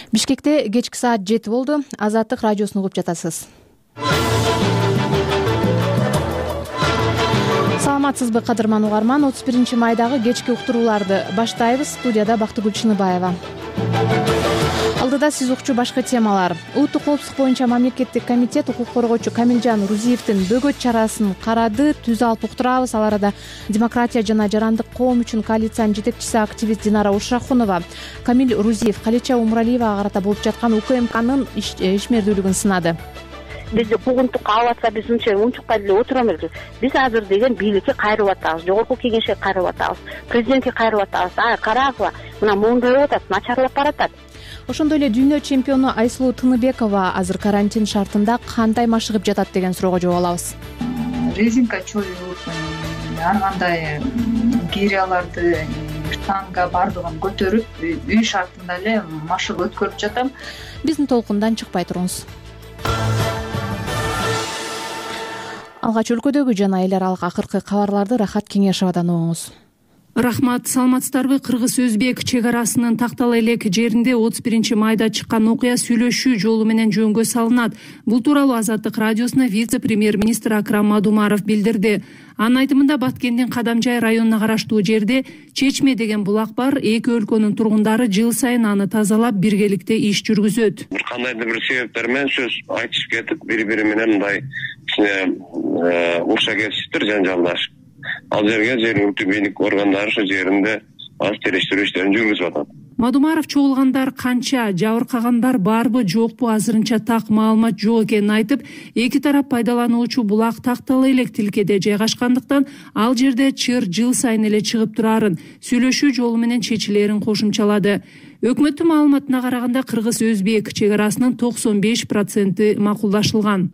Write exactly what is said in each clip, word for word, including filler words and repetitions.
Бишкекте кечки саат жети болду. Азаттык радиосун угуп жатасыз. Саламатсызбы кадырман угарман, отуз биринчи майдагы кечки уктурууларды баштайбыз. Студияда Бактыгүл Чыныбаева. Алдыда сиз укчу башка темалар. Улуттук коопсуздук боюнча мамлекеттик комитет укук коргоочу Камилжан Рузиевдин бөгөт чарасын карады. Түз алып уктурабыз. Ал арада демократия жана жарандык коом үчүн коалициянын жетекчиси активист Динара Ушрахунова Камил Рузиев Калеча Умуралиевага карата болуп жаткан УКМКнын ишмердүүлүгүн сынады. Биз куугунтукка алып атса биз унча унчукпай деле отура беребиз. Биз азыр деген бийликке кайрылып атабыз, жогорку кеңешке кайрылып атабыз, президентке кайрылып атабыз. А карагыла, мына моундай болуп атат, начарлап баратат. Ошондой эле дүйнө чемпиону Айсулуу Тыныбекова азыр карантин шартында кандай машыгып жатат деген суроого жооп алабыз. Резинка чоюп, ар кандай гиряларды, штанга бардыгын көтөрүп, үй шартында эле машыгып өткөрүп жатам. Биздин толкундан чыкпай туруңуз. Алгач өлкөдөгү жана эл аралык акыркы кабарларды Рахат Кеңешовадан угуңуз. Рахмат, саламатсыздарбы? Кыргыз-Өзбек чек арасынын Тактал элек жеринде отуз биринчи майда чыккан окуя сүйлөшүү жолу менен жөнгө салынат. Бул тууралуу Азаттык радиосуна вице-премьер-министр Акрам Мадумаров билдирди. Анын айтымында Баткендин Кадамжай районуна караштуу жерде Чечме деген булак бар. Эки өлкөнүн тургундары жыл сайын аны тазалап, биргеликте иш жүргүзөт. Бир кандайдыр бир себептер менен сөз айтышып кетип, бири-бири менен мындай кичине урша кетишиптир, жанжалдашып. Ал жерге жергиликтүү бийлик органдары ошо жеринде аз териштирүү иштерин жүргүзүп атат. Мадумаров чогулгандар канча, жабыркагандар барбы, жокпу азырынча так маалымат жок экенин айтып, эки тарап пайдалануучу булак Тактал элек тилкеде жайгашкандыктан ал жерде чыр жыл сайын эле чыгып турарын, сүйлөшүү жолу менен чечилерин кошумчалады. Өкмөттүн маалыматына караганда Кыргыз-Өзбек чек арасынын токсон беш проценти макулдашылган.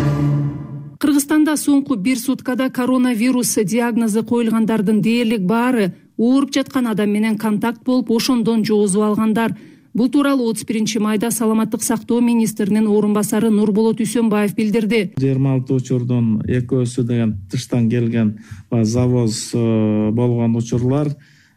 Кыргызстанда соңку бир суткада коронавирус диагнозу коюлгандардын дээрлик баары ооруп жаткан адам менен контакт болуп, ошондон жоозуп алгандар. Бул тууралуу отуз биринчи майда Саламаттык сактоо министринин орун басары Нурболот Үсөнбаев билдирди. жыйырма алты учурдун экөөсү деген тыштан келген завоз болгон учурлар,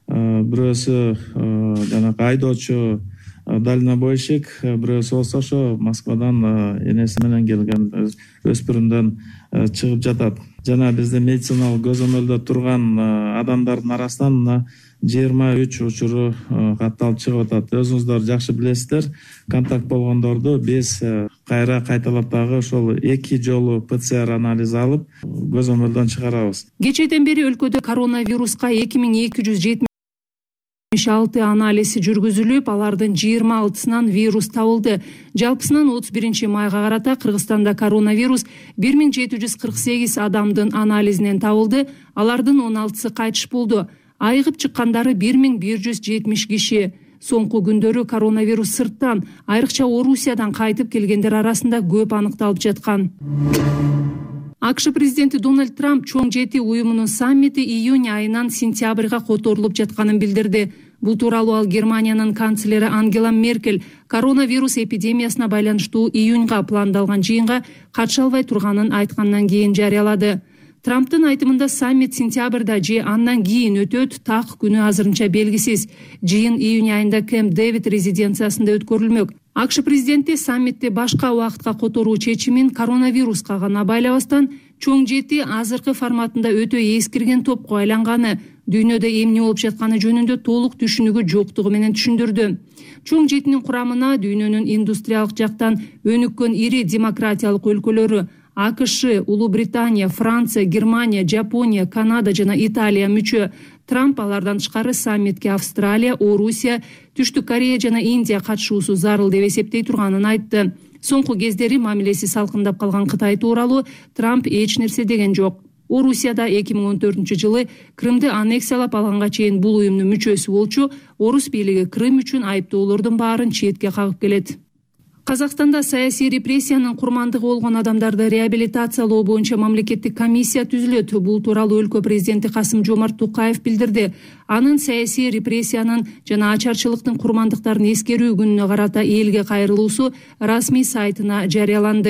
бирөөсү жанагы айдоочу дальнобойщик, бирөөсү болсо ошо Москвадан энеси менен келген өспүрүмдөн чыгып жатат. Жана биздин медициналык көзөмөлдө турган адамдардын арасынан жыйырма үч учуру катталып чыгып атат. Өзүңүздөр жакшы билесиздер, контакт болгондорду биз кайра кайталап дагы ошол эки жолу ПЦР анализ алып көзөмөлдөн чыгарабыз. Кечээден бери өлкөдө коронавируска эки миң эки жүз жетимиш алты анализ жүргүзүлүп, алардын жыйырма алтысынан вирус табылды. Жалпысынан отуз биринчи майга карата Кыргызстанда коронавирус бир миң жети жүз кырк сегиз адамдын анализинен табылды. Алардын он алтысы кайтыш болду. Айыгып чыккандары бир миң бир жүз жетимиш киши. Соңку күндөрү коронавирус сырттан, айрыкча Орусиядан кайтып келгендер арасында көп аныкталып жаткан. АКШ президенти Дональд Трамп чоң жети уюмунун саммити июнь айынан сентябрга которулуп жатканын билдирди. Бул тууралуу ал Германиянын канцлери Ангела Меркель коронавирус эпидемиясына байланыштуу июньга пландалган жыйынга катыша албай турганын айткандан кийин жарыялады. Трамптын айтымында саммит сентябрда же андан кийин өтөт, так күнү азырынча белгисиз. Жыйын июнь айында Кэмп Дэвид резиденциясында өткөрүлмөк. АКШ президенти саммитти башка убакытка которуу чечимин коронавируска гана байлабастан чоң жети азыркы форматында өтө эскирген топко айланганы, дүйнөдө эмне болуп жатканы жөнүндө толук түшүнүгү жоктугу менен түшүндүрдү. Чоң жетинин курамына дүйнөнүн индустриялык жактан өнүккөн ири демократиялык өлкөлөрү АКШ, Улуу Британия, Франция, Германия, Жапония, Канада жана Италия мүчө. Трамп алардан тышкары саммитке Австралия, Орусия, Түштүк Корея жана Индия катышуусу зарыл деп эсептей турганын айтты. Соңку кездери мамилеси салкындап калган Кытай тууралуу Трамп эч нерсе деген жок. Орусияда эки миң он төртүнчү жылы Крымды аннексиялап алганга чейин бул уюмдун мүчөсү болчу. Орус бийлиги Крым үчүн айыптоолордун баарын четке кагып келет. Казакстанда саясий репрессиянын курмандыгы болгон адамдарды реабилитациялоо боюнча мамлекеттик комиссия түзүлөт. Бул тууралуу өлкө президенти Касым Жомарт Токаев билдирди. Анын саясий репрессиянын жана ачарчылыктын курмандыктарын эскерүү күнүнө карата элге кайрылуусу расмий сайтына жарыяланды.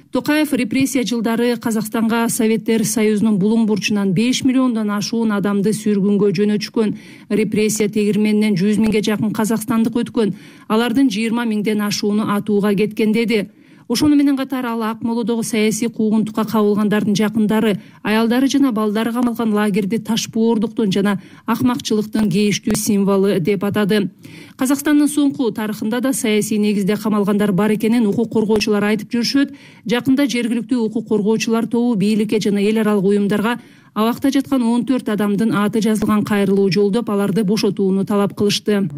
Токаев репрессия жылдары Казакстанга Советтер Союзунун булуң бурчунан беш миллиондон ашуун адамды сүйргөнгө жөнөтүшкөн. Репрессия тегирменинен жүз миңге жакын казакстандык өткөн. Алардын жыйырма миңден ашууну атууга кеткен деди. Ошону менен катар ал Акмолодогу саясий куугунтукка кабылгандардын жакындары, аялдары жана балдары камалган лагерди ташпоордуктун жана акмакчылыктын кейиштүү символу деп атады. Казакстандын соңку тарыхында да саясий негизде камалгандар бар экенин укук коргоочулар айтып жүрүшөт. Жакында жергиликтүү укук коргоочулар тобу бийликке жана эл аралык уюмдарга абакта жаткан он төрт адамдын аты жазылган кайрылуу жолдоп, аларды бошотууну талап кылышты.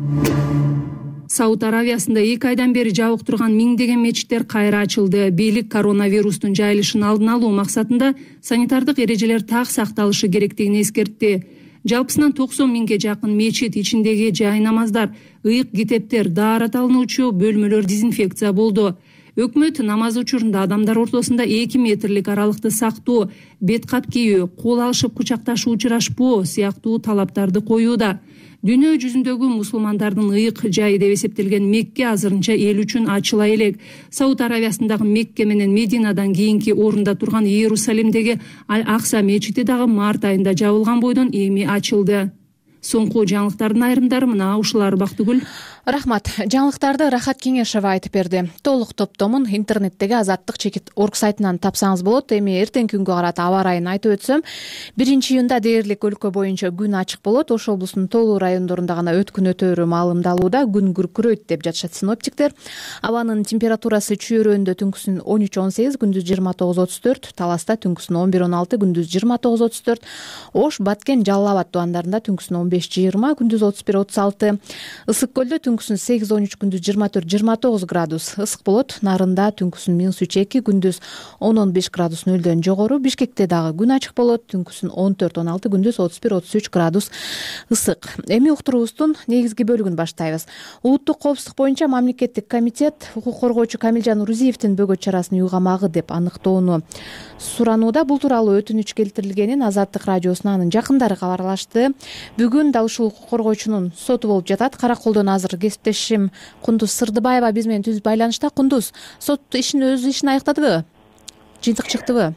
Сауд Аравиясында эки айдан бери жабык турган миңдеген мечиттер кайра ачылды. Бийлик коронавирустун жайылышын алдын алуу максатында санитардык эрежелер так сакталышы керектигин эскертти. Жалпысынан токсон миңге жакын мечит ичиндеги жай намаздар, ыйык китептер, даарат алынуучу бөлмөлөр дезинфекция болду. Өкмөт намаз учурунда адамдар ортосунда эки метрлик аралыкты сактоо, бет кап кийүү, кол алышып кучакташуу учурашпоо сыяктуу талаптарды коюуда. Дүйнө жүзүндөгү мусулмандардын ыйык жайы деп эсептелген Мекке азырынча эл үчүн ачыла элек. Сауд Аравиясындагы Мекке менен Мединадан кийинки орунда турган Иерусалимдеги Аль-Акса мечити дагы март айында жабылган бойдон эми ачылды. Соңку жаңылыктардын айрымдары мына ушулар. Бактыгүл. Рахмат. Жаңылыктарды Рахат Кеңешева айтып берди. Толук топтомун интернеттеги азаттык чекит точка орг сайтынан тапсаңыз болот. Эми эртең күнгө карата аба ырайын айтып өтсөм, биринчи июнда дээрлик өлкө боюнча күн ачык болот. Ош облусунун тоолуу райондорунда гана өткүн өтөөрү маалымдалууда. Күн күркүрөйт деп жатышат синоптиктер. Абанын температурасы Чүйөрөндө түнкүсүн он үч он сегиз, күндүз жыйырма тогуз отуз төрт, Таласта түнкүсүн он бир он алты, күндүз жыйырма тогуз отуз төрт, Ош, Баткен, Жалал Абад тубандарында түнкүсүн он беш жыйырма, күндүз отуз бир отуз алты, Ысык көлдө түнкүсүн сегиз он үч, күндүз жыйырма төрт жыйырма тогуз градус ысык болот. Нарында түнкүсүн минус үч эки, күндүз он он беш градус нөлдөн жогору. Бишкекте дагы күн ачык болот. Түнкүсүн он төрт он алты, күндүз отуз бир отуз үч градус ысык. Эми уктуруубуздун негизги бөлүгүн баштайбыз. Улуттук коопсуздук боюнча мамлекеттик комитет укук коргоочу Камилжан Рузиевдин бөгөт чарасын уйгамагы деп аныктоону суранууда. Бул тууралуу өтүнүч келтирилгенин Азаттык радиосуна анын жакындары кабарлашты. Бүгүн дал ушул укук коргоочунун соту болуп жатат. Караколдон азыр кесиптешим Кундуз Сырдыбаева биз менен түз байланышта. Кундуз, сот ишин өз ишин аяктадыбы? Жыйынтык чыктыбы?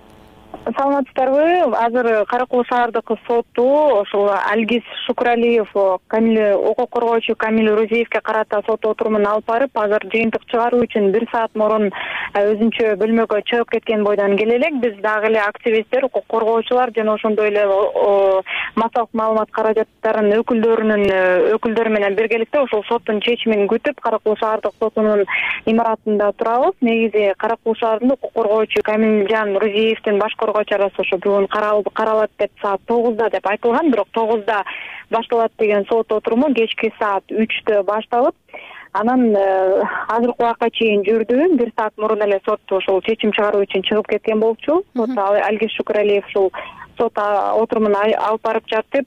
Саламатсыздарбы? Азыр Каракол шаардык соту ошол Алгиз Шукуралиев Камил укук коргоочу Камил Рузиевге карата сот отурумун алып барып, азыр жыйынтык чыгаруу үчүн бир саат мурун өзүнчө бөлмөгө чыгып кеткен бойдон келе элек биз дагы эле активисттер, укук коргоочулар жана ошондой эле массалык маалымат каражаттарынын өкүлдөрүнүн өкүлдөрү менен биргеликте ошол соттун чечимин күтүп Каракол шаардык сотунун имаратында турабыз. Негизи Каракол шаарында укук коргоочу Камилжан Рузиевдин башкаруу чарасы ошо бүгүн каралат деп саат тогузда деп айтылган, бирок тогузда башталат деген сот отуруму кечки саат үчтө башталып, анан азыркы убакка чейин жүрдү. Бир саат мурун эле сот ошол чечим чыгаруу үчүн чыгып кеткен болчу. Сот Алгиз Шукуралиев ушул сот отурумун алып барып жатып,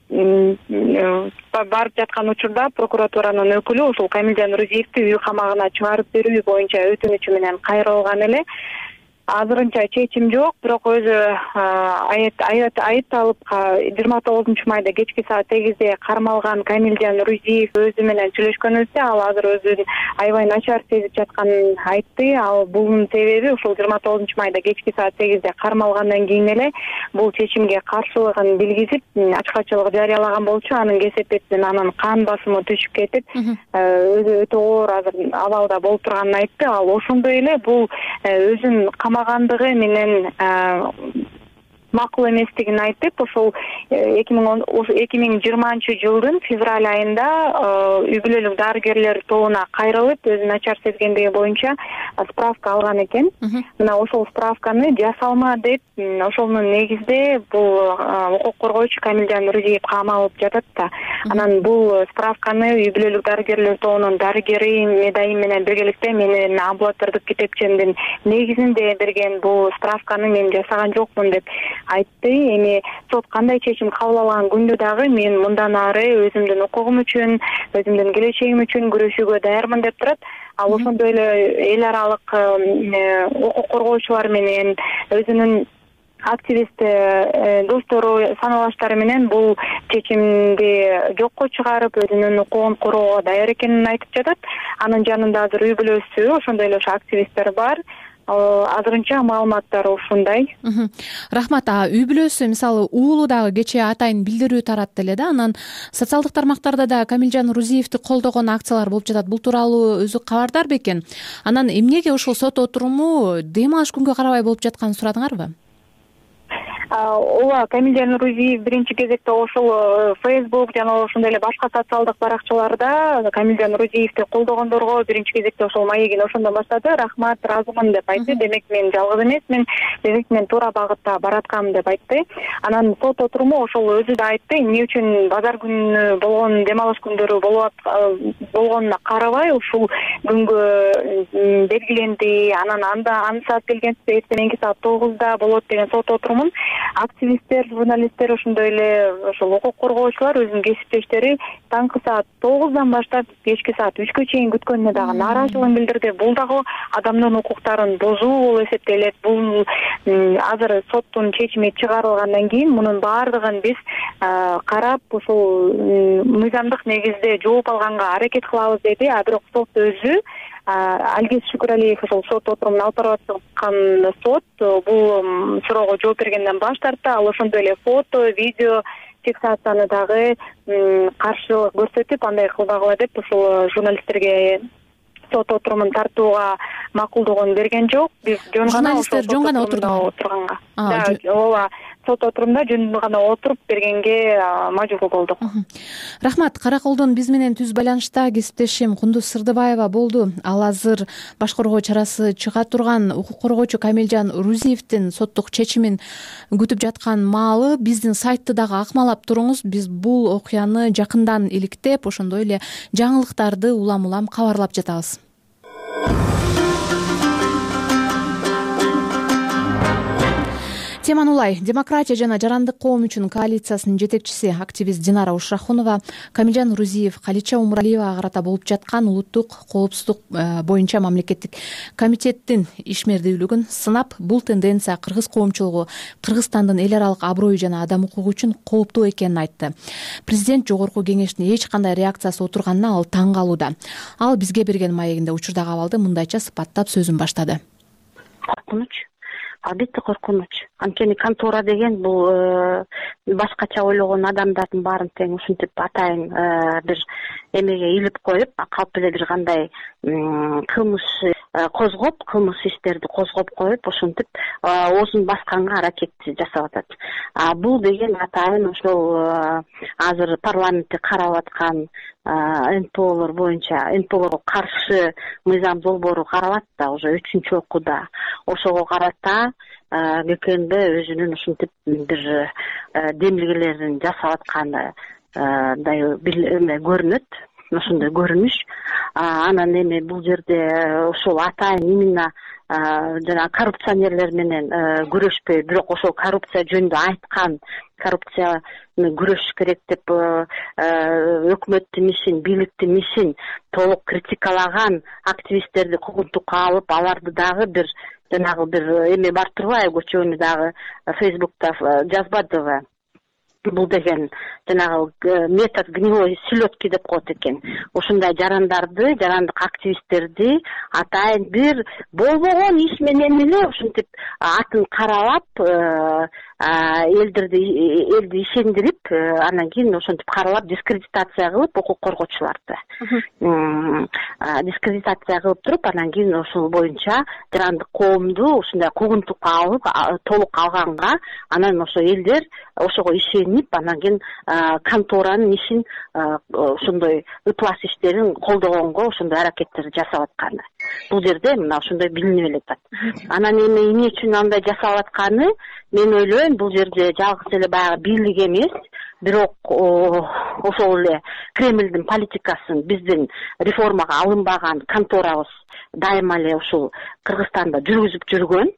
барып жаткан учурда прокуратуранын өкүлү ушул Камилжан Рузиевди үй камагына чыгарып берүү боюнча өтүнүчү менен кайрылган эле. Азырынча чечим жок, бирок өзү айыпталып жыйырма тогузунчу майда кечки саат сегизде кармалган Камилжан Рузиев өзү менен сүйлөшкөнүбүздө ал азыр өзүн аябай начар сезип жатканын айтты. Ал бунун себеби ушул жыйырма тогузунчу майда кечки саат сегизде кармалгандан кийин эле бул чечимге каршылыгын билгизип, ачкачылык жарыялаган болчу. Анын кесепетинен анын кан басымы түшүп кетип, өзү өтө оор азыр абалда болуп турганын айтты. Ал ошондой эле бул өзүн камагандыгы менен макул эместигин айтып, ошол эки миң жыйырманчы жылдын февраль айында үй бүлөлүк дарыгерлер тобуна кайрылып, өзү начар сезгендиги боюнча справка алган экен. Мына ошол справканы жасалма деп, ошонун негизде бул укук коргоочу Камилжан Рузиев камалып жатат да. Анан бул справканы үй бүлөлүк дарыгерлер тобунун дарыгери медайым менен биргеликте менин амбулатордук китепчемдин негизинде берген бул справканы мен жасаган жокмун деп айтты. Эми сот кандай чечим кабыл алган күндө дагы мен мындан ары өзүмдүн укугум үчүн, өзүмдүн келечегим үчүн күрөшүүгө даярмын деп турат. Ал ошондой эле эл аралык укук коргоочулар менен өзүнүн активист достору, саналаштары менен бул чечимди жокко чыгарып, өзүнүн укугун короого даяр экенин айтып жатат. Анын жанында азыр үй бүлөсү, ошондой эле активисттер бар. азырынча маалыматтар ушундай. Рахмат. А үй бүлөсү мисалы уулу дагы кечээ атайын билдирүү таратты эле да, анан социалдык тармактарда да Камилжан Рузиевди колдогон акциялар болуп жатат. Бул тууралуу өзү кабардар бекен? Анан эмнеге ушул сот отуруму дем алыш күнгө карабай болуп жатканын сурадыңарбы? ооба, Камилжан Рузиев биринчи кезекте ошол Facebook жана ошондой эле башка социалдык баракчаларда Камилжан Рузиевди колдогондорго биринчи кезекте ошол маегин ошондон баштады. Рахмат, ыраазымын деп айтты. Демек мен жалгыз эмесмин, демек мен туура багытта бараткам деп айтты. Анан сот отуруму ошол өзү да айтты, эмне үчүн базар күнү болгон дем алыш күндөрү болгонуна карабай ушул күнгө белгиленди. Анан анда аны саат келгенде эртеңки саат тогузда болот деген сот отурумун активисттер, журналисттер, ошондой эле ошол укук коргоочулар өзүнүн кесиптештери таңкы саат тогуздан баштап кечки саат үчкө чейин күткөнүнө дагы нааразычылыгын билдирди. Бул дагы адамдын укуктарын бузуу болуп эсептелет. Бул азыр соттун чечими чыгарылгандан кийин мунун баардыгын биз карап ушул мыйзамдык негизде жооп алганга аракет кылабыз деди. А бирок сот өзү Алгиз Шүкүралиев ошол сот отурумун алып барып аткан сот бул суроого жооп бергенден баш тартты. Ал ошондой эле фото, видео фиксацияны дагы каршылык көрсөтүп, андай кылбагыла деп ушул журналисттерге сот отурумун тартууга макулдугун берген жок. Биз жөн гана журналисттер жөн гана отурганга. Ооба, сот отурумда жөн гана отуруп бергенге мажбур болдук. Рахмат. Караколдон биз менен түз байланышта кесиптешим Кундуз Сырдыбаева болду. Ал азыр баш коргоо чарасы чыга турган укук коргоочу Камилжан Рузиевдин соттук чечимин күтүп жаткан маалы биздин сайтты дагы акмалап туруңуз. Биз бул окуяны жакындан иликтеп, ошондой эле жаңылыктарды улам-улам кабарлап жатабыз. Теман улай. Демократия жана жарандык коом үчүн коалициясынын жетекчиси активист Динара Ушрахунова Камилжан Рузиев, Калича Умуралиевага карата болуп жаткан улуттук коопсуздук боюнча мамлекеттик комитеттин ишмердүүлүгүн сынап, бул тенденция кыргыз коомчулугу, Кыргызстандын эл аралык аброю жана адам укугу үчүн кооптуу экенин айтты. Президент жогорку кеңештин эч кандай реакциясы отурганына ал таң калууда. Ал бизге берген маегинде учурдагы абалды мындайча сыпаттап сөзүн баштады. Коркунуч. Албетте коркунуч. Анткени контора деген бул башкача ойлогон адамдардын баарын тең ушинтип атайын бир эмеге илип коюп, калп эле бир кандай кылмыш козгоп, кылмыш иштерди козгоп коюп, ошентип оозун басканга аракет жасап атат. Бул деген атайын ошол азыр парламентте каралып аткан эн пэ олор боюнча, эн пэ олорго каршы мыйзам долбоору каралат да, уже үчүнчү окууда. Ошого карата ГКНБ өзүнүн ушинтип бир демилгелерин жасап атканы көрүнөт, ошондой көрүнүш. Анан эми бул жерде ошол атайын именно жана коррупционерлер менен күрөшпөй, бирок ошол коррупция жөнүндө айткан, коррупцияны күрөшүш керек деп өкмөттүн ишин, бийликтин ишин толук критикалаган активисттерди куугунтукка алып, аларды дагы бир жанагы бир эме бар турбайбы, көчөнү дагы Фейсбукта жазбадыбы? Бул деген жанагы метод гнилой селедки деп коет экен. Ошондой жарандарды, жарандык активисттерди атайын бир болбогон иш менен эле ушинтип атын каралап, элдерди элди ишендирип, анан кийин ошентип каралап дискредитация кылып укук коргоочуларды. Дискредитация кылып туруп, анан кийин ошол боюнча жарандык коомду ушундай куугунтукка алып, толук алганга, анан ошо элдер ошого ишенип, анан кийин конторанын ишин ошондой ыплас иштерин колдогонго ошондой аракеттерди жасап атканы. Бул жерде мына ошондой билинип эле атат. Анан эми эмне үчүн андай жасап атканы, мен ойлойм, бул жерде жалгыз эле баягы бийлик эмес, бирок ошол эле Кремлдин политикасын биздин реформага алынбаган конторабыз дайыма эле ушул Кыргызстанда жүргүзүп жүргөн.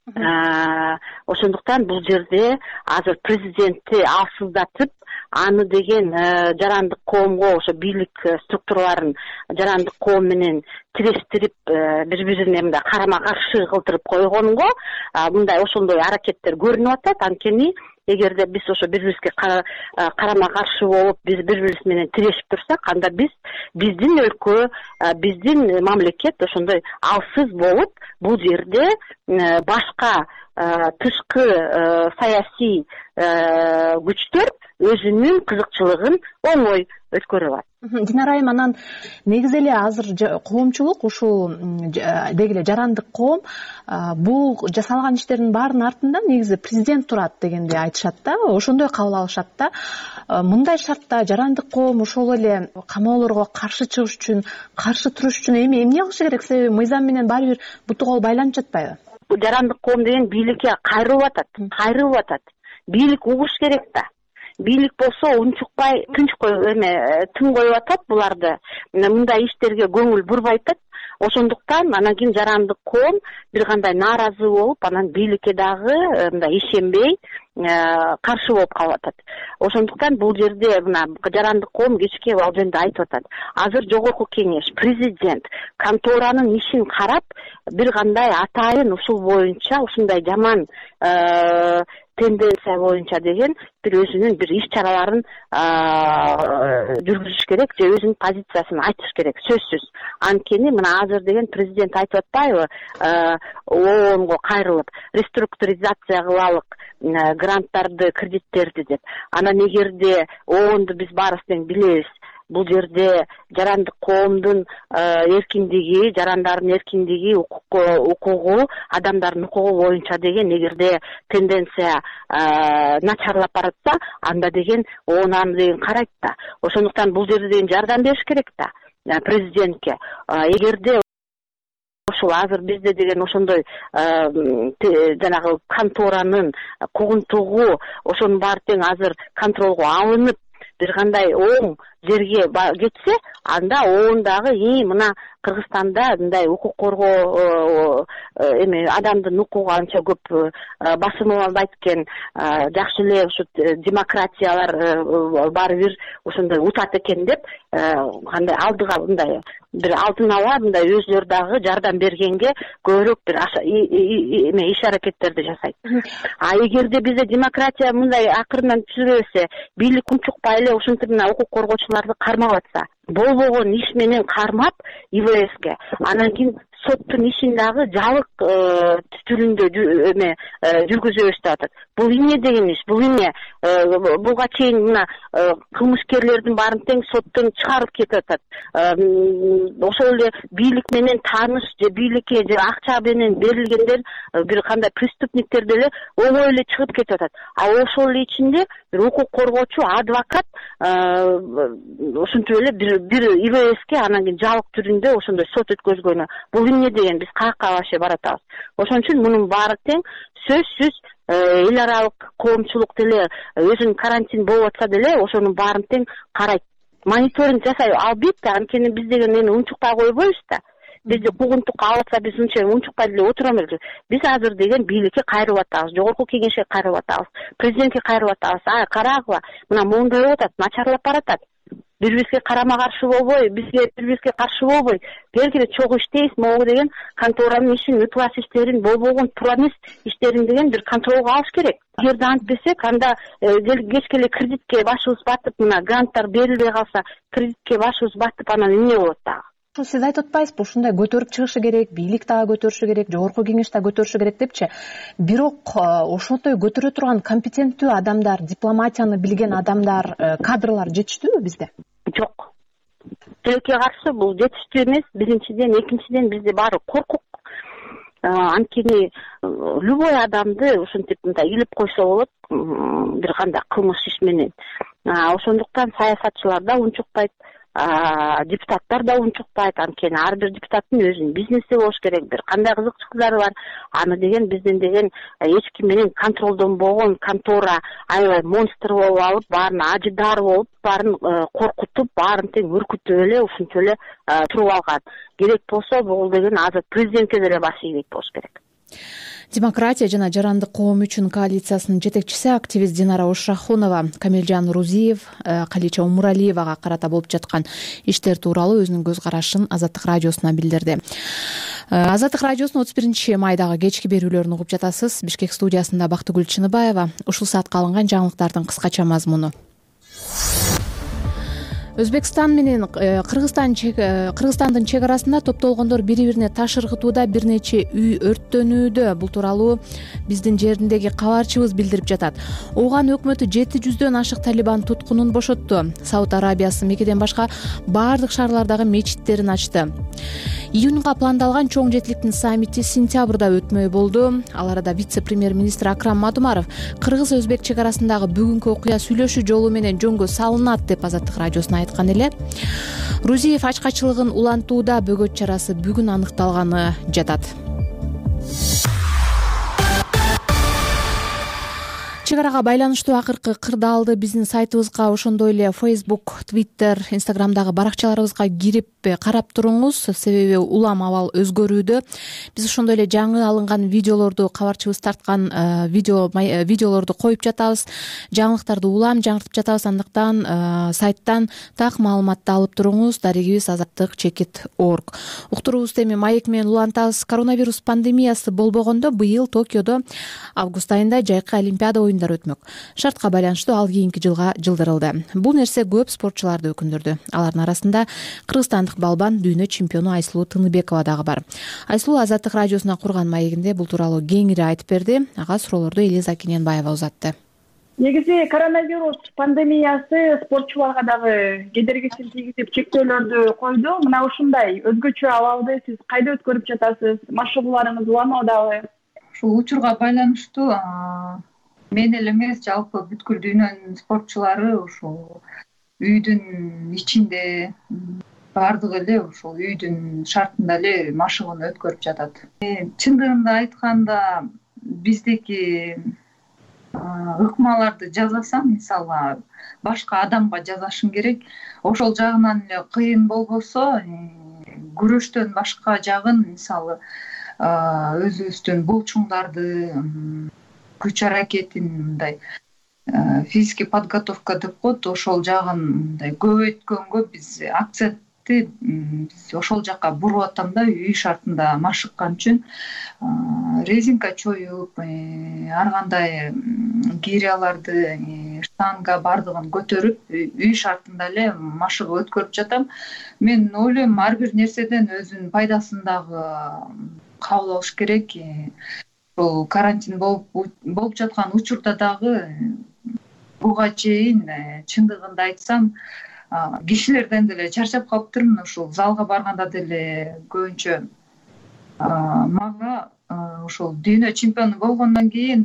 Ошондуктан бул жерде азыр президентти алсыздатып, аны деген жарандык коомго, ошо бийлик структураларын жарандык коом менен тирештирип, бири-бирине мындай карама каршы кылдырып койгонго, мындай ошондой аракеттер көрүнүп атат. Анткени эгерде биз ошо бири бирибизге карама каршы болуп биз бири бирибиз менен тирешип турсак, анда биз биздин өлкө, биздин мамлекет ошондой алсыз болуп, бул жерде башка тышкы саясий күчтөр өзүнүн кызыкчылыгын оңой өткөрө алат. Динара айым, анан негизи эле азыр коомчулук, ушул деги эле жарандык коом бул жасалган иштердин баарынын артында негизи президент турат дегенди айтышат да, ошондой кабыл алышат да. Мындай шартта жарандык коом ошол эле камоолорго каршы чыгыш үчүн, каршы туруш үчүн эми эмне кылышы керек? Себеби мыйзам менен баары бир буту кол байланып жатпайбы? Жарандык коом деген бийликке кайрылып атат, кайрылып атат. Бийлик угуш керек да. Бийлик болсо унчукпай тынч эме тын коюп атат, буларды мындай иштерге көңүл бурбай атат. Ошондуктан анан кийин жарандык коом бир кандай нааразы болуп, анан бийликке дагы мындай ишенбей каршы болуп калып атат. Ошондуктан бул жерде мына жарандык коом кечке ал жөнүндө айтып атат. Азыр жогорку кеңеш, президент конторанын ишин карап, бир кандай атайын ушул боюнча, ушундай жаман тенденция боюнча деген бир өзүнүн бир иш чараларын жүргүзүш керек же өзүнүн позициясын айтыш керек, сөзсүз. Анткени мына азыр деген президент айтып атпайбы, ООНго кайрылып реструктуризация кылалык гранттарды, кредиттерди деп. Анан эгерде ООНду биз баарыбыз тең билебиз, бул жерде жарандык коомдун эркиндиги, жарандардын эркиндиги, укугу, адамдардын укугу боюнча деген эгерде тенденция начарлап баратса, анда деген ООН аны деген карайт да. Ошондуктан бул жерде деген жардам бериш керек да президентке. Эгерде ушул азыр бизде деген ошондой жанагы конторанын кугунтугу, ошонун баары тең азыр контролго алынып, бир кандай оң жерге кетсе, анда ООН дагы и мына Кыргызстанда мындай укук коргоо эме адамдын укугу анча көп басымалбайт экен, жакшы эле ушу демократиялар баары бир ошондой утат экен деп, кандай алдыга мындай бир алдын ала мындай өзүлөрү дагы жардам бергенге көбүрөөк бир эме иш аракеттерди жасайт. А эгерде бизде демократия мындай акырынан түзүлбөсө, бийлик унчукпай эле ушинтип мына укук коргоочуларды кармап атса, болбогон иш менен кармап ИВСке, анан кийин соттун ишин дагы жалык түрүндө эме жүргүзөбүз деп атат. Бул эмне деген иш? Бул эмне? Буга чейин мына кылмышкерлердин баарын тең соттон чыгарып кетип атат. Ошол эле бийлик менен тааныш же бийликке же акча менен берилгендер бир кандай преступниктер деле оңой эле чыгып кетип атат. А ошол эле ичинде бир укук коргоочу, адвокат ушинтип эле бир бир ИВСке анан кийин жалык түрүндө ошондой сот өткөзгөнү. Бул эмне деген? Биз каякка вообще баратабыз? Ошон үчүн мунун баары тең сөзсүз эл аралык коомчулук деле өзүнүн карантин болуп атса деле ошонун баарын тең карайт. Мониторинг жасай албайт да, анткени биз деген эми унчукпай койбойбуз да. Бизди кугунтукка алып атса, биз унча унчукпай деле отура элбиз. Биз азыр деген бийликке кайрылып атабыз, жогорку кеңешке кайрылып атабыз, президентке кайрылып атабыз. А карагыла, мына моундай болуп атат, начарлап баратат. Бири-бирибизге карама каршы болбой, бизге бири-бирибизге каршы болбой, бергиле чогуу иштейбиз, могу деген конторанын ишин, ытлас иштерин, болбогон туура эмес иштерин деген бир контролго алыш керек. Эгерде антпесек, анда кечке эле кредитке башыбыз батып, мына гранттар берилбей калса, кредитке башыбыз батып, анан эмне болот дагы? Сиз айтып атпайсызбы, ушундай көтөрүп чыгышы керек, бийлик дагы көтөрүшү керек, жогорку кеңеш дагы көтөрүшү керек депчи. Бирок ошондой көтөрө турган компетенттүү адамдар, дипломатияны билген адамдар, кадрлар жетиштүүбү бизде? Жок. Тилекке каршы бул жетиштүү эмес. Биринчиден, экинчиден бизде баары коркук. Анткени любой адамды ушинтип мындай илип койсо болот, бир кандай кылмыш иш менен. Ошондуктан саясатчылар да унчукпайт, депутаттар да унчукпайт. Анткени ар бир депутаттын өзүнүн бизнеси болуш керек, бир кандай кызыкчылыктары бар. Аны деген бизден деген эч ким менен контролдонбогон контора аябай монстр болуп алып, баарын ажыдар болуп, баарын коркутуп, баарын тең үркүтүп эле ушинтип эле туруп алган. Керек болсо бул деген азыр президентке деле баш ийбек болуш керек. Демократия жана жарандык коом үчүн коалициясынын жетекчиси активист Динара Ушрахунова Камилжан Рузиев, Калича Умуралиевага карата болуп жаткан иштер тууралуу өзүнүн көз карашын Азаттык радиосуна билдирди. Азаттык радиосунун отуз биринчи майдагы кечки берүүлөрүн угуп жатасыз. Бишкек студиясында Бактыгүл Чыныбаева. Ушул саатка алынган жаңылыктардын кыскача мазмуну. Өзбекстан менен Кыргызстан Кыргызстандын чек арасында топтолгондор бири бирине таш ыргытууда, бир нече үй өрттөнүүдө. Бул тууралуу биздин жердиндеги кабарчыбыз билдирип жатат. Ооган өкмөтү жети жүздөн ашык талибан туткунун бошотту. Сауд Арабиясы Мекеден башка баардык шаарлардагы мечиттерин ачты. Июнга пландалган чоң жетиликтин саммити сентябрда өтмөй болду. Ал арада вице-премьер-министр Акрам Мадумаров кыргыз-өзбек чек арасындагы бүгүнкү окуя сүйлөшүү жолу менен жөнгө салынат деп Азаттык радиосуна айткан эле. Рузиев ачкачылыгын улантууда бөгөт чарасы бүгүн аныкталганы жатат. Чек арага байланыштуу акыркы кырдаалды биздин сайтыбызга, ошондой эле Facebook, Twitter, Instagramдагы баракчаларыбызга кирип карап туруңуз, себеби улам абал өзгөрүүдө. Биз ошондой эле жаңы алынган видеолорду, кабарчыбыз тарткан видео видеолорду коюп жатабыз. Жаңылыктарды улам жаңыртып жатабыз, андыктан сайттан так маалыматты алып туруңуз. Дарегибиз азаттык чекит точка орг. Уктуруубузду эми маек менен улантабыз. Коронавирус пандемиясы болбогондо быйыл Токиодо август айында жайкы Олимпиада оюндар өтмөк. Шартка байланыштуу ал кийинки жылга жылдырылды. Бул нерсе көп спортчуларды өкүндүрдү. Алардын арасында кыргызстандык балбан дүйнө чемпиону Айсулуу Тыныбекова дагы бар. Айсулуу Азаттык радиосуна курган маегинде бул тууралуу кеңири айтып берди. Ага суроолорду Элиза Кененбаева узатты. Негизи коронавирус пандемиясы спортчуларга дагы кедергисин тийгизип чектөөлөрдү койду. Мына ушундай өзгөчө абалды сиз кайда өткөрүп жатасыз? Машыгууларыңыз уламадыбы? Ушул учурга байланыштуу мен эле эмес, жалпы бүткүл дүйнөнүн спортчулары ушул үйдүн ичинде баардыгы эле ушул үйдүн шартында эле машыгууну өткөрүп жатат. Чындыгында айтканда биздики ыкмаларды жасасаң, мисалы башка адамга жасашың керек. Ошол жагынан эле кыйын болбосо, күрөштөн башка жагын, мисалы өзүбүздүн булчуңдарды, күч аракетин, мындай физический подготовка деп коет, ошол жагын мындай көбөйткөнгө биз акцентти биз ошол жака буруп атам да, үй шартында машыккан үчүн резинка чоюп, ар кандай гиряларды, штанга бардыгын көтөрүп, үй шартында эле машыгып өткөрүп жатам. Мен ойлойм, ар бир нерседен өзүнүн пайдасын дагы кабыл алыш керек. Бул карантин болуп болуп жаткан учурда дагы буга чейин чындыгында айтсам, кишилерден деле чарчап калыптырмын. Ушул залга барганда деле көбүнчө мага ушул дүйнө чемпиону болгондон кийин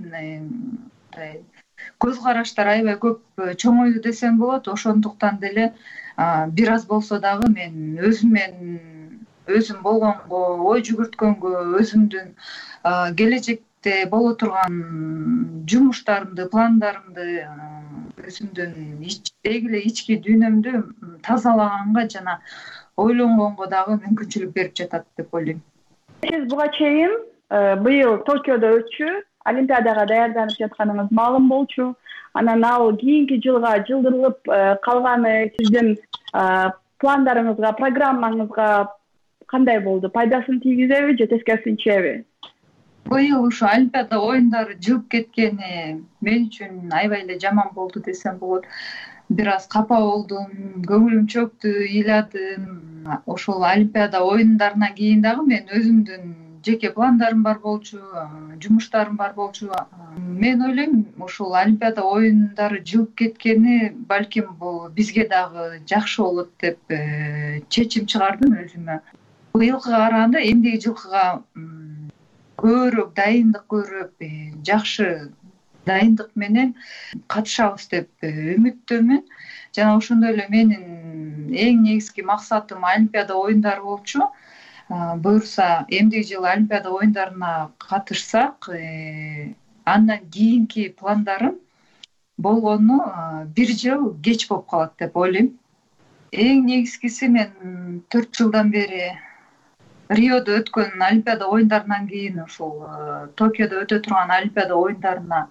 көз караштар аябай көп чоңойду десем болот. Ошондуктан деле бир аз болсо дагы мен өзүммен өзүм болгонго, ой жүгүрткөнгө, өзүмдүн келечекте боло турган жумуштарымды, пландарымды, өзүмдүн ичтеги эле ички дүйнөмдү тазалаганга жана ойлонгонго дагы мүмкүнчүлүк берип жатат деп ойлойм. Сиз буга чейин быйыл Токиодо өтчү, Олимпиадага даярданып жатканыңыз маалым болчу. Анан ал кийинки жылга жылдырылып калганы сиздин пландарыңызга, программаңызга кандай болду? Пайдасын тийгизеби же тескерисинчеби? Быйыл ушу Олимпиада оюндары жылып кеткени мен үчүн аябай эле жаман болду десем болот. Бир аз капа болдум, көңүлүм чөктү, ыйладым. Ошол Олимпиада оюндарынан кийин дагы мен өзүмдүн жеке пландарым бар болчу, жумуштарым бар болчу. Мен ойлойм, ушул Олимпиада оюндары жылып кеткени балким бул бизге дагы жакшы болот деп чечим чыгардым өзүмө. Быйылкыга караганда эмдиги жылкыга көбүрөөк дайындык көрүп, жакшы дайындык менен катышабыз деп үмүттөмүн. Жана ошондой эле менин эң негизги максатым Олимпиада оюндары болчу. Буюрса, эмдиги жылы Олимпиада оюндарына катышсак, андан кийинки пландарым болгону бир жыл кеч болуп калат деп ойлойм. Эң негизгиси, мен төрт жылдан бери Риодо өткөн Олимпиада оюндарынан кийин ушул Токиодо өтө турган Олимпиада оюндарына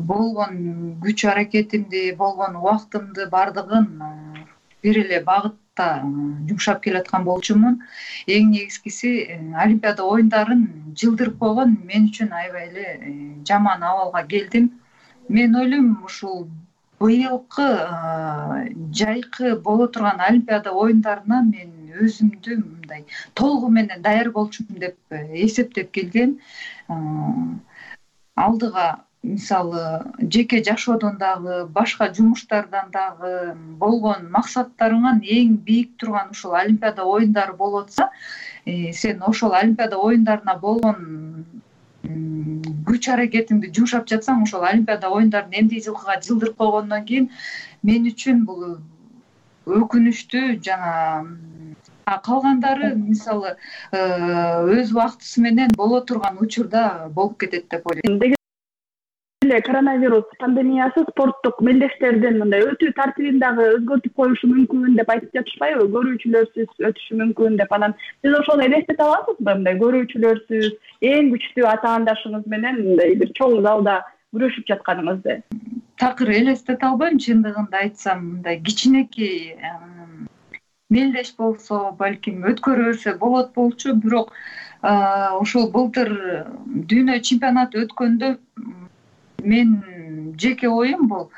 болгон күч аракетимди, болгон убактымды бардыгын бир эле багытта убакта жумшап келаткан болчумун. Эң негизгиси Олимпиада оюндарын жылдырып койгон мен үчүн аябай эле жаман абалга келдим. Мен ойлойм ушул быйылкы жайкы боло турган Олимпиада оюндарына мен өзүмдү мындай толугу менен даяр болчумун деп эсептеп келгем. Алдыга мисалы жеке жашоодон дагы башка жумуштардан дагы болгон максаттарыңан эң бийик турган ушул Олимпиада оюндары болуп атса, сен ошол Олимпиада оюндарына болгон күч аракетиңди жумшап жатсаң, ошол Олимпиада оюндарын эмди жылкыга жылдырып койгондон кийин мен үчүн бул өкүнүчтүү. Жана калгандары мисалы өз убактысы менен боло турган учурда болуп кетет деп ойлойм. Коронавирус пандемиясы спорттук мелдештердин мындай өтүү тартибин дагы өзгөртүп коюшу мүмкүн деп айтып жатышпайбы? Көрүүчүлөрсүз өтүшү мүмкүн деп. Анан сиз ошону элестете аласызбы? Мындай көрүүчүлөрсүз эң күчтүү атаандашыңыз менен мындай бир чоң залда күрөшүп жатканыңызды. Такыр элестете албайм, чындыгында айтсам. Мындай кичинекей мелдеш болсо, балким өткөрө берсе болот болчу, бирок ошол былтыр дүйнө чемпионаты өткөндө мен жеке оюм бул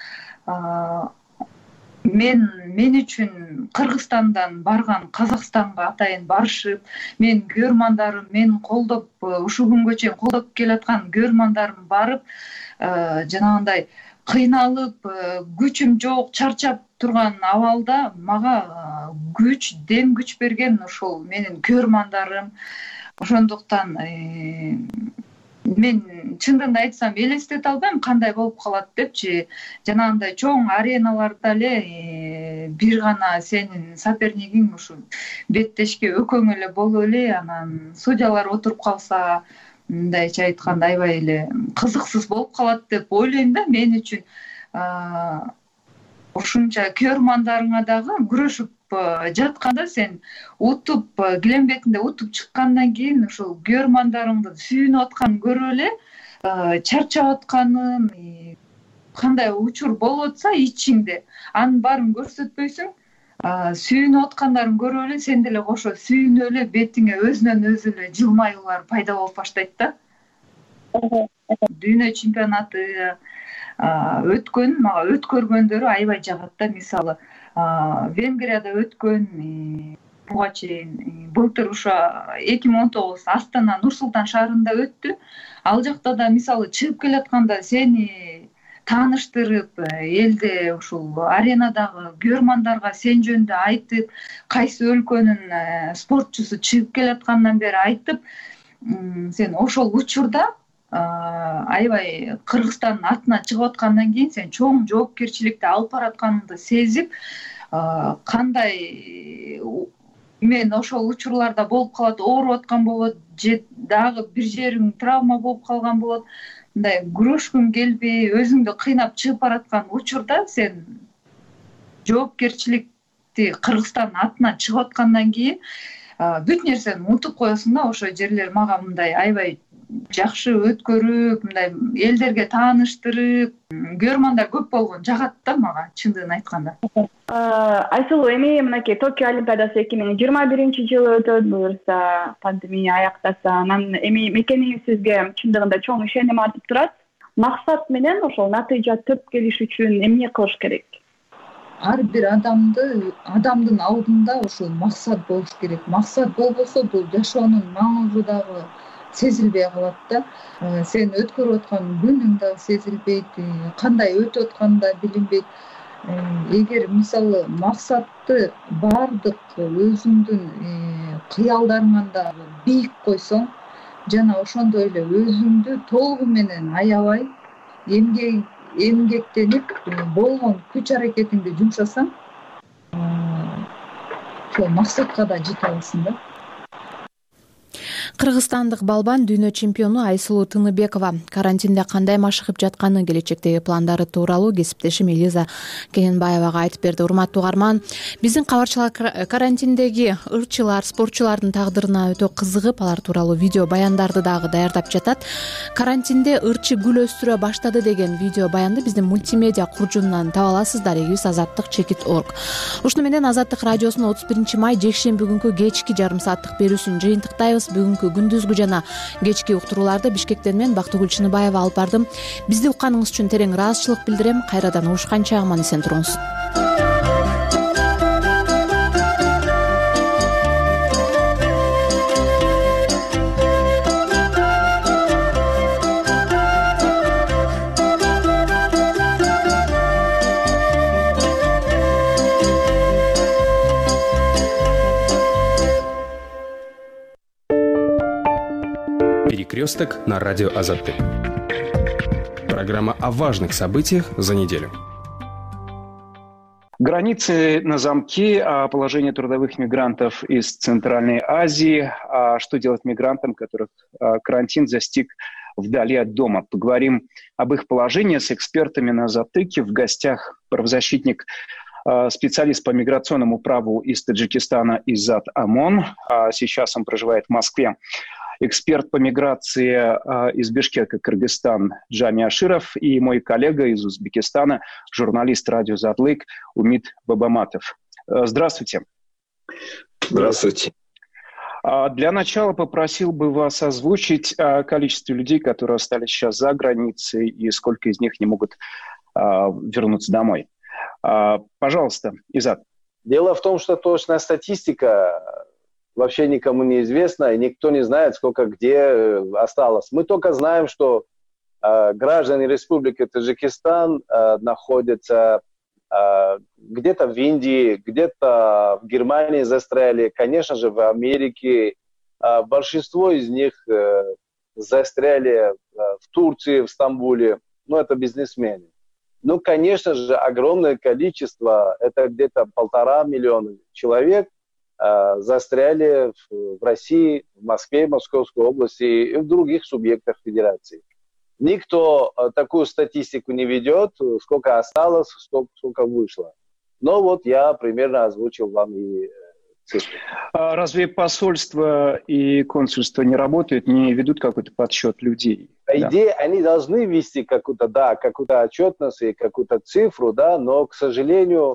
мен мен үчүн Кыргызстандан барган Казакстанга атайын барышып, мен көрмандарым, мен колдоп ушул күнгө чейин колдоп келаткан көрмандарым барып, жанагындай кыйналып, күчүм жок, чарчап турган абалда мага күч, дем күч берген ушул менин көрмандарым. Ошондуктан мен чындыгында айтсам элестете албайм кандай болуп калат депчи. Жанагындай чоң ареналарда эле бир гана сенин сопернигиң ушул беттешке өкөң эле болуп эле, анан судьялар отуруп калса, мындайча айтканда аябай эле кызыксыз болуп калат деп ойлойм да. Мен үчүн ушунча көрмандарыңа дагы күрөшүп жатканда сен утуп, килем бетинде утуп чыккандан кийин ушул көрмандарыңды сүйүнүп атканын көрүп эле чарчап атканын, кандай учур болуп атса ичиңде, анын баарын көрсөтпөйсүң, сүйүнүп аткандарын көрүп эле сен деле кошо сүйүнүп эле бетиңе өзүнөн өзү эле жылмаюулар пайда болуп баштайт да. Дүйнө чемпионаты өткөн, мага өткөргөндөрү аябай жагат да. Мисалы Венгрияда өткөн, буга чейин былтыр ушу эки миң он тогуз Астана Нур-Султан шаарында өттү. Ал жакта да мисалы чыгып келатканда сени тааныштырып, элде ушул аренадагы көрмандарга сен жөнүндө айтып, кайсы өлкөнүн спортчусу чыгып келаткандан бери айтып, сен ошол учурда аябай Кыргызстандын атынан чыгып аткандан кийин сен чоң жоопкерчиликти алып баратканыңды сезип, кандай мен ошол учурларда болуп калат, ооруп аткан болот, же дагы бир жериң травма болуп калган болот, мындай күрөшкүң келбей, өзүңдү кыйнап чыгып бараткан учурда сен жоопкерчиликти Кыргызстандын атынан чыгып аткандан кийин бүт нерсени унутуп коесуң да. Ошол жерлер мага мындай аябай жакшы өткөрүп, мындай элдерге тааныштырып, көрмандар көп болгон жагат да мага, чындыгын айтканда. Айсулуу, эми мынакей Токио Олимпиадасы эки миң жыйырма биринчи жылы өтөт, буюрса пандемия аяктаса. Анан эми мекениңиз сизге чындыгында чоң ишеним артып турат. Максат менен ошол натыйжа төп келиш үчүн эмне кылыш керек? Ар бир адамды, адамдын алдында ошол максат болуш керек. Максат болбосо бул жашоонун маңызы дагы сезилбей калат да. Сен өткөрүп аткан күнүң дагы сезилбейт, кандай өтүп атканы да билинбейт. Эгер мисалы максатты баардык өзүңдүн кыялдарыңан дагы бийик койсоң, жана ошондой эле өзүңдү толугу менен аябай эмгек эмгектенип болгон күч аракетиңди жумшасаң, ошол максатка да жете аласың да. Кыргызстандык балбан дүйнө чемпиону Айсулуу Тыныбекова карантинде кандай машыгып жатканы, келечектеги пландары тууралуу кесиптешим Элиза Кененбаевага айтып берди. Урматтуу угарман, биздин кабарчылар карантиндеги ырчылар, спортчулардын тагдырына өтө кызыгып, алар тууралуу видео баяндарды дагы даярдап жатат. Карантинде ырчы гүл өстүрө баштады деген видео баянды биздин мультимедиа куржунунан таба аласыздар. Эгибиз азаттык чекит точка орг. Ушуну менен Азаттык радиосунун отуз биринчи май жекшемби күнкү кечки жарым сааттык берүүсүн жыйынтыктайбыз. Бүгүнкү күндүзгү жана кечки уктурууларды Бишкектен мен Бактыгүл Чыныбаева алып бардым. Бизди укканыңыз үчүн терең ыраазычылык билдирем. Кайрадан угушканча аман эсен туруңуз. Перекресток на радио Азаттык. Программа о важных событиях за неделю. Границы на замке, положение трудовых мигрантов из Центральной Азии, что делать мигрантам, которых карантин застиг вдали от дома. Поговорим об их положении с экспертами на Азаттыке. В гостях правозащитник, специалист по миграционному праву из Таджикистана Иззат Амон. Сейчас он проживает в Москве. Эксперт по миграции э, из Бишкека, Кыргызстан, Джами Аширов, и мой коллега из Узбекистана, журналист радио Затлык Умит Бабаматов. Э, здравствуйте. Здравствуйте. А для начала попросил бы вас озвучить о количестве людей, которые остались сейчас за границей, и сколько из них не могут э, вернуться домой. Э, пожалуйста, Иззат. Дело в том, что точная статистика вообще никому не известно, и никто не знает, сколько где осталось. Мы только знаем, что э, граждане Республики Таджикистан э, находятся э, где-то в Индии, где-то в Германии застряли, конечно же, в Америке. Э, большинство из них э, застряли э, в Турции, в Стамбуле. Ну, это бизнесмены. Ну, конечно же, огромное количество, это где-то полтора миллиона человек, застряли в России, в Москве, в Московской области и в других субъектах федерации. Никто такую статистику не ведет, сколько осталось, сколько, сколько вышло. Но вот я примерно озвучил вам и цифры. А разве посольства и консульства не работают, не ведут какой-то подсчет людей? По идее, да, они должны вести какую-то, да, какую-то отчетность и какую-то цифру, да, но, к сожалению,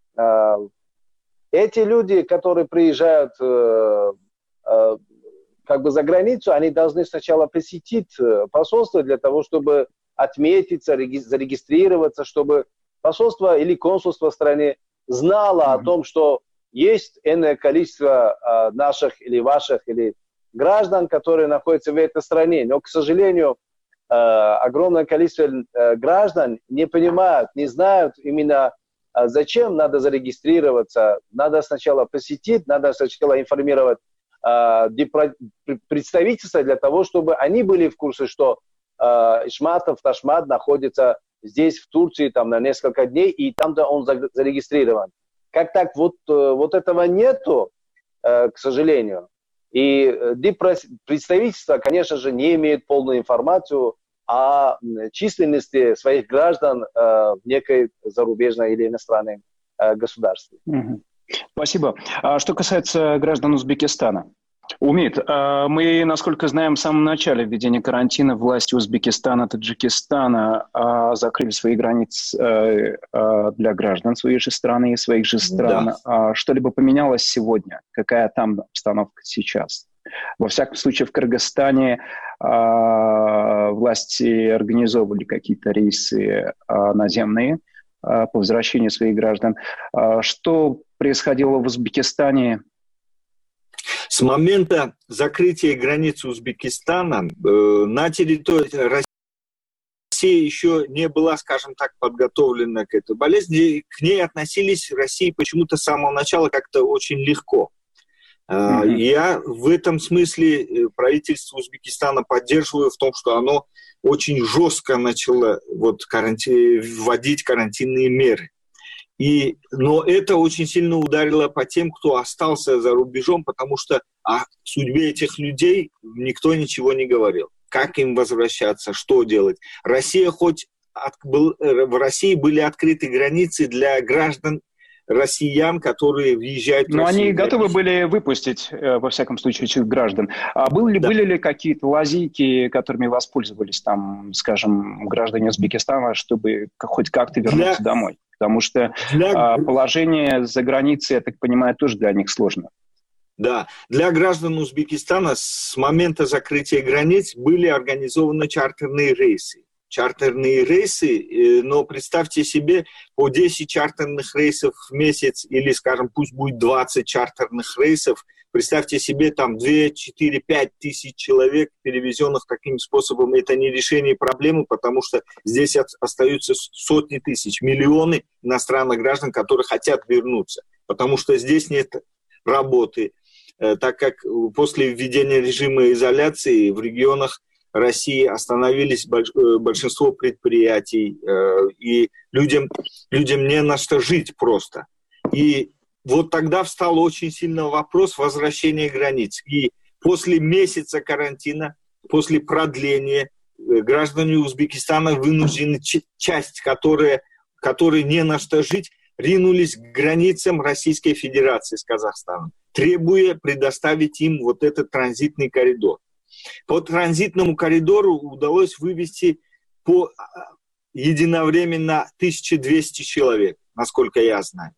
эти люди, которые приезжают э, э, как бы за границу, они должны сначала посетить посольство для того, чтобы отметиться, зарегистрироваться, чтобы посольство или консульство в стране знало mm-hmm. о том, что есть энное количество э, наших или ваших или граждан, которые находятся в этой стране. Но, к сожалению, э, огромное количество э, граждан не понимают, не знают именно, зачем надо зарегистрироваться, надо сначала посетить, надо сначала информировать э, представительство для того, чтобы они были в курсе, что э, Ишматов, Ташмат находится здесь, в Турции, там, на несколько дней, и там-то он зарегистрирован. Как так? Вот, вот этого нету, э, к сожалению. И представительство, конечно же, не имеет полную информацию о численности своих граждан э, в некой зарубежной или иностранной э, государстве. Спасибо. А что касается граждан Узбекистана? Умит, мы, насколько знаем, в самом начале введения карантина власти Узбекистана, Таджикистана закрыли свои границы для граждан своей же страны и своих же стран. Да. Что-либо поменялось сегодня? Какая там обстановка сейчас? Во всяком случае, в Кыргызстане власти организовывали какие-то рейсы наземные по возвращению своих граждан. Что происходило в Узбекистане? С момента закрытия границы Узбекистана э, на территории России еще не была, скажем так, подготовлена к этой болезни. К ней относились в России почему-то с самого начала как-то очень легко. Mm-hmm. Э, я в этом смысле правительство Узбекистана поддерживаю в том, что оно очень жестко начало вот, каранти... вводить карантинные меры. И, но это очень сильно ударило по тем, кто остался за рубежом, потому что о судьбе этих людей никто ничего не говорил. Как им возвращаться, что делать. Россия хоть от, был, в России были открыты границы для граждан россиян, которые въезжают в Но Россию. Но они готовы были выпустить, во всяком случае, этих граждан. А были, да. были ли какие-то лазейки, которыми воспользовались, там, скажем, граждане Узбекистана, чтобы хоть как-то вернуться для... домой? Потому что для... положение за границей, я так понимаю, тоже для них сложно. Да, для граждан Узбекистана с момента закрытия границ были организованы чартерные рейсы. Чартерные рейсы, но представьте себе, по десять чартерных рейсов в месяц, или, скажем, пусть будет двадцать чартерных рейсов, представьте себе, там два, четыре, пять тысяч человек, перевезенных таким способом. Это не решение проблемы, потому что здесь остаются сотни тысяч, миллионы иностранных граждан, которые хотят вернуться, потому что здесь нет работы, так как после введения режима изоляции в регионах России остановились большинство предприятий, и людям, людям не на что жить просто. И вот тогда встал очень сильный вопрос возвращения границ. И после месяца карантина, после продления, граждане Узбекистана вынуждены, часть, которая, которая не на что жить, ринулись к границам Российской Федерации с Казахстаном, требуя предоставить им вот этот транзитный коридор. По транзитному коридору удалось вывести по единовременно тысяча двести человек, насколько я знаю,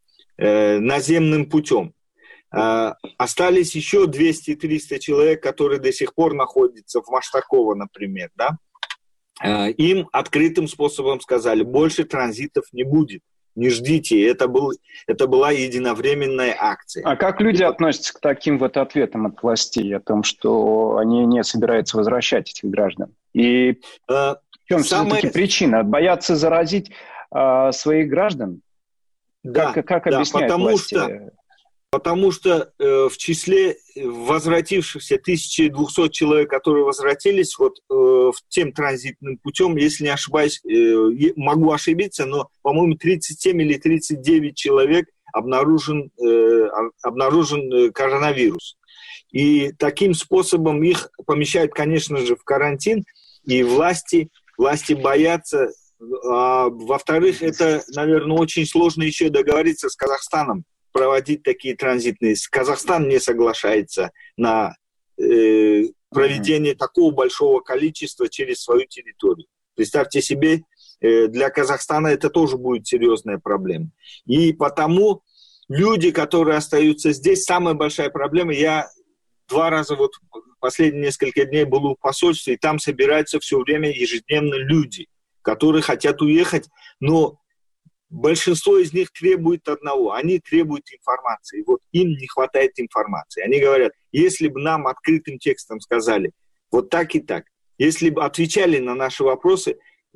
э, наземным путем. Э, остались еще двести-триста человек, которые до сих пор находятся в Маштаково, например. Да? Э, им открытым способом сказали, больше транзитов не будет. Не ждите, это, был, это была единовременная акция. А как люди относятся к таким вот ответам от властей о том, что они не собираются возвращать этих граждан? И а, в чем самое... все-таки причина? Боятся заразить а, своих граждан? Да, как, как да, объясняют потому власти? Что, потому что э, в числе возвратившихся тысяча двести человек, которые возвратились вот э, тем транзитным путем, если не ошибаюсь, э, могу ошибиться, но, по-моему, тридцать семь или тридцать девять человек обнаружен, э, обнаружен коронавирус. И таким способом их помещают, конечно же, в карантин, и власти, власти боятся. А, во-вторых, это, наверное, очень сложно еще договориться с Казахстаном, проводить такие транзитные. Казахстан не соглашается на э, проведение mm-hmm. такого большого количества через свою территорию. Представьте себе, э, для Казахстана это тоже будет серьезная проблема. И потому люди, которые остаются здесь, самая большая проблема. Я два раза вот последние несколько дней был у посольства, и там собираются все время ежедневно люди, которые хотят уехать, но большинство из них требует одного. Они требуют информации. Вот им не хватает информации. Они говорят, если бы нам открытым текстом сказали вот так и так, если бы отвечали на наши вопросы,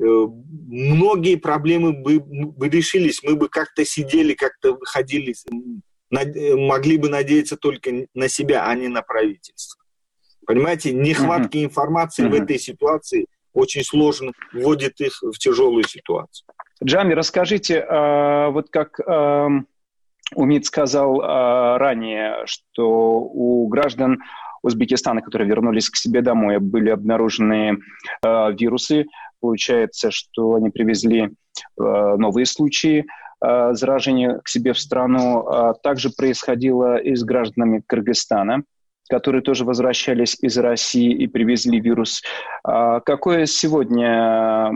многие проблемы бы, бы решились. Мы бы как-то сидели, как-то ходили, могли бы надеяться только на себя, а не на правительство. Понимаете, нехватка mm-hmm. информации mm-hmm. в этой ситуации очень сложно вводит их в тяжелую ситуацию. Джами, расскажите, э, вот как э, Умит сказал э, ранее, что у граждан Узбекистана, которые вернулись к себе домой, были обнаружены э, вирусы. Получается, что они привезли э, новые случаи э, заражения к себе в страну. А также происходило и с гражданами Кыргызстана, которые тоже возвращались из России и привезли вирус. А какое сегодня...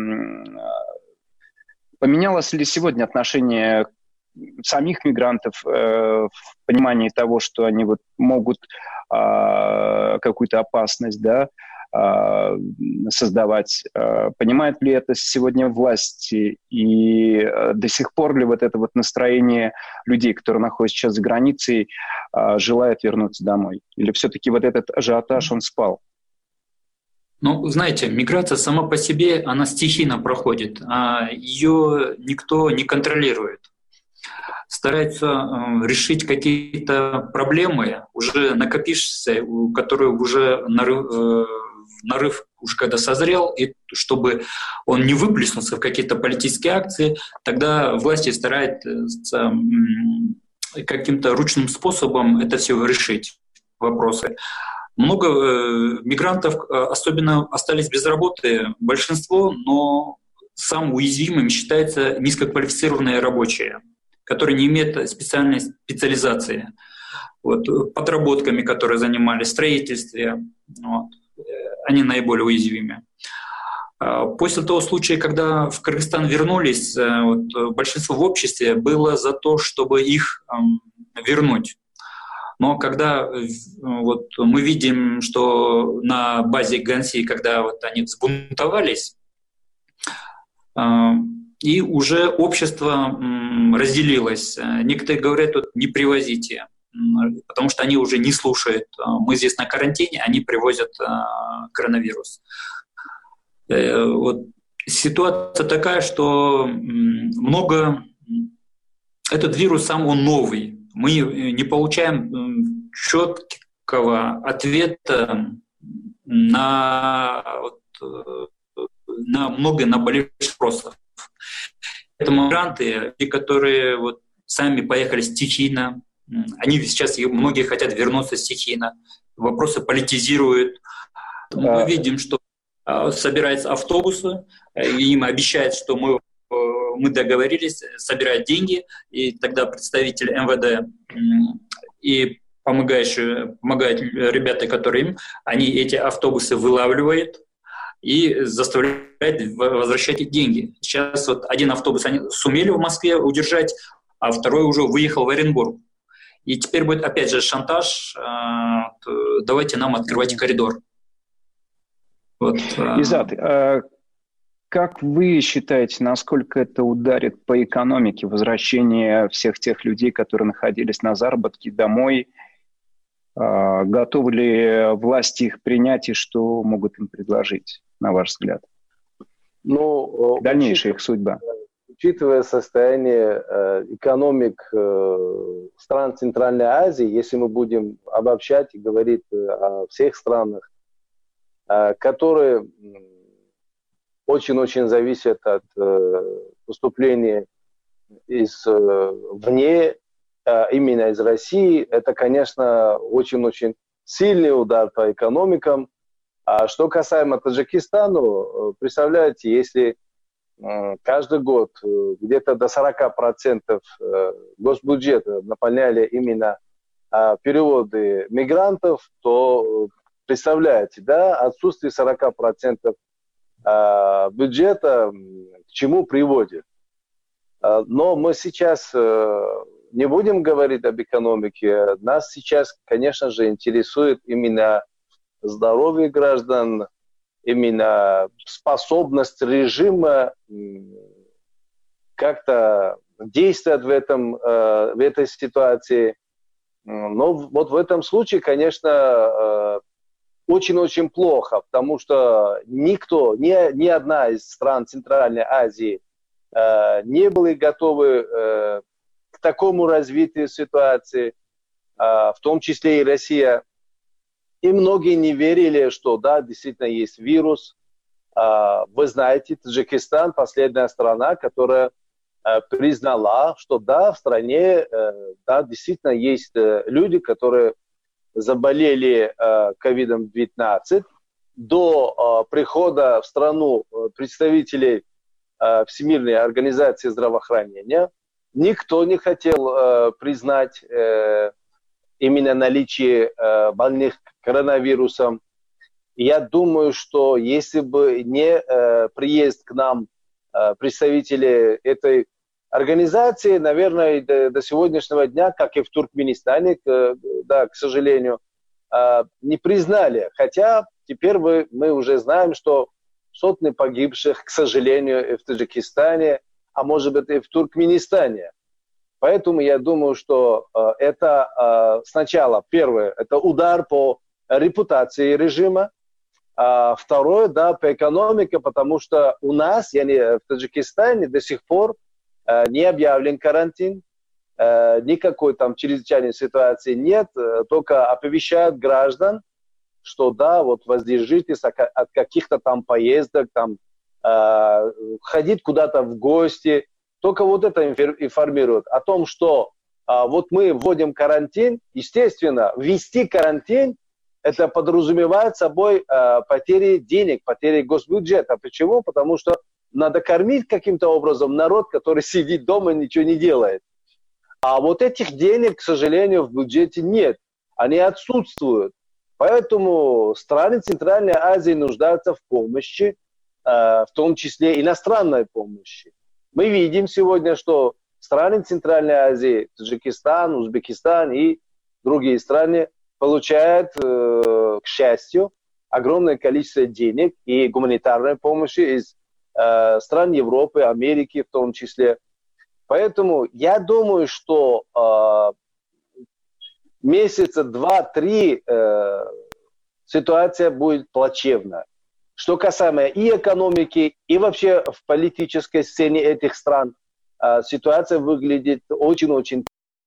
Поменялось ли сегодня отношение самих мигрантов э, в понимании того, что они вот могут э, какую-то опасность, да, э, создавать? Э, понимают ли это сегодня власти? И э, до сих пор ли вот это вот настроение людей, которые находятся сейчас за границей, э, желают вернуться домой? Или все-таки вот этот ажиотаж, он спал? Ну, знаете, миграция сама по себе, она стихийно проходит, а ее никто не контролирует. Стараются э, решить какие-то проблемы, уже накопившиеся, которые уже нарыв, э, нарыв уж когда созрел, и чтобы он не выплеснулся в какие-то политические акции, тогда власти стараются каким-то ручным способом это все решить, вопросы. Много э, мигрантов особенно остались без работы, большинство, но самым уязвимым считаются низкоквалифицированные рабочие, которые не имеют специальной специализации, вот, подработками, которые занимались, строительством, вот, они наиболее уязвимы. После того случая, когда в Кыргызстан вернулись, вот, большинство в обществе было за то, чтобы их э, вернуть. Но когда вот, мы видим, что на базе Ганси, когда вот, они взбунтовались, э, и уже общество э, разделилось. Некоторые говорят, вот, не привозите, потому что они уже не слушают. Мы здесь на карантине, они привозят э, коронавирус. Вот ситуация такая, что много... Этот вирус сам он новый. Мы не получаем четкого ответа на, на много наболевших вопросов. Поэтому мигранты, которые вот сами поехали стихийно, они сейчас, многие хотят вернуться стихийно, вопросы политизируют. Мы видим, что собираются автобусы, им обещают, что мы, мы договорились, собирать деньги, и тогда представитель эм вэ дэ и помогающие, помогают ребята, которые им, они эти автобусы вылавливают и заставляют возвращать их деньги. Сейчас вот один автобус они сумели в Москве удержать, а второй уже выехал в Оренбург. И теперь будет опять же шантаж, давайте нам открывайте коридор. Вот, Изат, а как вы считаете, насколько это ударит по экономике, возвращение всех тех людей, которые находились на заработке, домой? А, готовы ли власти их принять и что могут им предложить, на ваш взгляд? Ну, дальнейшая их судьба. Учитывая состояние э, экономик э, стран Центральной Азии, если мы будем обобщать и говорить о всех странах, которые очень-очень зависят от э, поступления из, э, вне, э, именно из России, это, конечно, очень-очень сильный удар по экономикам. А что касаемо Таджикистана, представляете, если э, каждый год э, где-то до сорок процентов э, госбюджета наполняли именно э, переводы мигрантов, то представляете, да, отсутствие сорок процентов э, бюджета к чему приводит. Э, но мы сейчас э, не будем говорить об экономике. Нас сейчас, конечно же, интересует именно здоровье граждан, именно способность режима э, как-то действовать в, этом, э, в этой ситуации. Но вот в этом случае, конечно, э, очень-очень плохо, потому что никто, ни, ни одна из стран Центральной Азии э, не были готовы э, к такому развитию ситуации, э, в том числе и Россия. И многие не верили, что да, действительно есть вирус. Э, вы знаете, Таджикистан – последняя страна, которая э, признала, что да, в стране э, да, действительно есть э, люди, которые заболели ковид девятнадцать. До э, прихода в страну представителей э, Всемирной организации здравоохранения никто не хотел э, признать э, именно наличие э, больных коронавирусом. И я думаю, что если бы не э, приезд к нам э, представителей этой организации, наверное, до, до сегодняшнего дня, как и в Туркменистане, к, да, к сожалению, не признали. Хотя теперь мы, мы уже знаем, что сотни погибших, к сожалению, и в Таджикистане, а может быть и в Туркменистане. Поэтому я думаю, что это сначала, первое, это удар по репутации режима, а второе, да, по экономике, потому что у нас, я не, в Таджикистане до сих пор не объявлен карантин, никакой там чрезвычайной ситуации нет, только оповещают граждан, что да, вот воздержитесь от каких-то там поездок, там, э, ходить куда-то в гости. Только вот это информирует о том, что э, вот мы вводим карантин. Естественно, ввести карантин, это подразумевает собой э, потери денег, потери госбюджета. Почему? Потому что надо кормить каким-то образом народ, который сидит дома и ничего не делает. А вот этих денег, к сожалению, в бюджете нет. Они отсутствуют. Поэтому страны Центральной Азии нуждаются в помощи, э, в том числе иностранной помощи. Мы видим сегодня, что страны Центральной Азии, Таджикистан, Узбекистан и другие страны получают, э, к счастью, огромное количество денег и гуманитарной помощи из э, стран Европы, Америки в том числе. Поэтому я думаю, что э, месяца два-три э, ситуация будет плачевна. Что касаемо и экономики, и вообще в политической сцене этих стран, э, ситуация выглядит очень-очень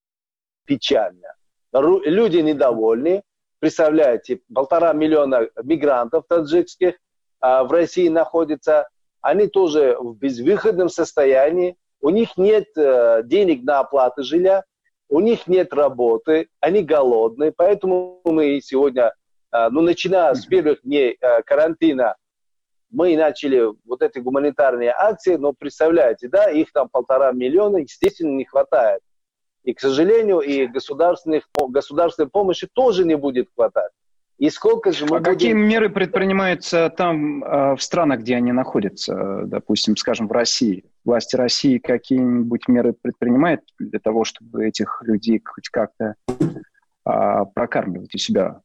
печально. Ру- люди недовольны. Представляете, полтора миллиона мигрантов таджикских э, в России находятся. Они тоже в безвыходном состоянии. У них нет э, денег на оплату жилья. У них нет работы, они голодные, поэтому мы сегодня, ну, начиная с первых дней карантина, мы начали вот эти гуманитарные акции, но представляете, да, их там полтора миллиона, естественно, не хватает. И, к сожалению, и государственных, государственной помощи тоже не будет хватать. И сколько же мы а будем... какие меры предпринимаются там, в странах, где они находятся, допустим, скажем, в России? Власти России какие-нибудь меры предпринимают для того, чтобы этих людей хоть как-то а, прокармливать у себя?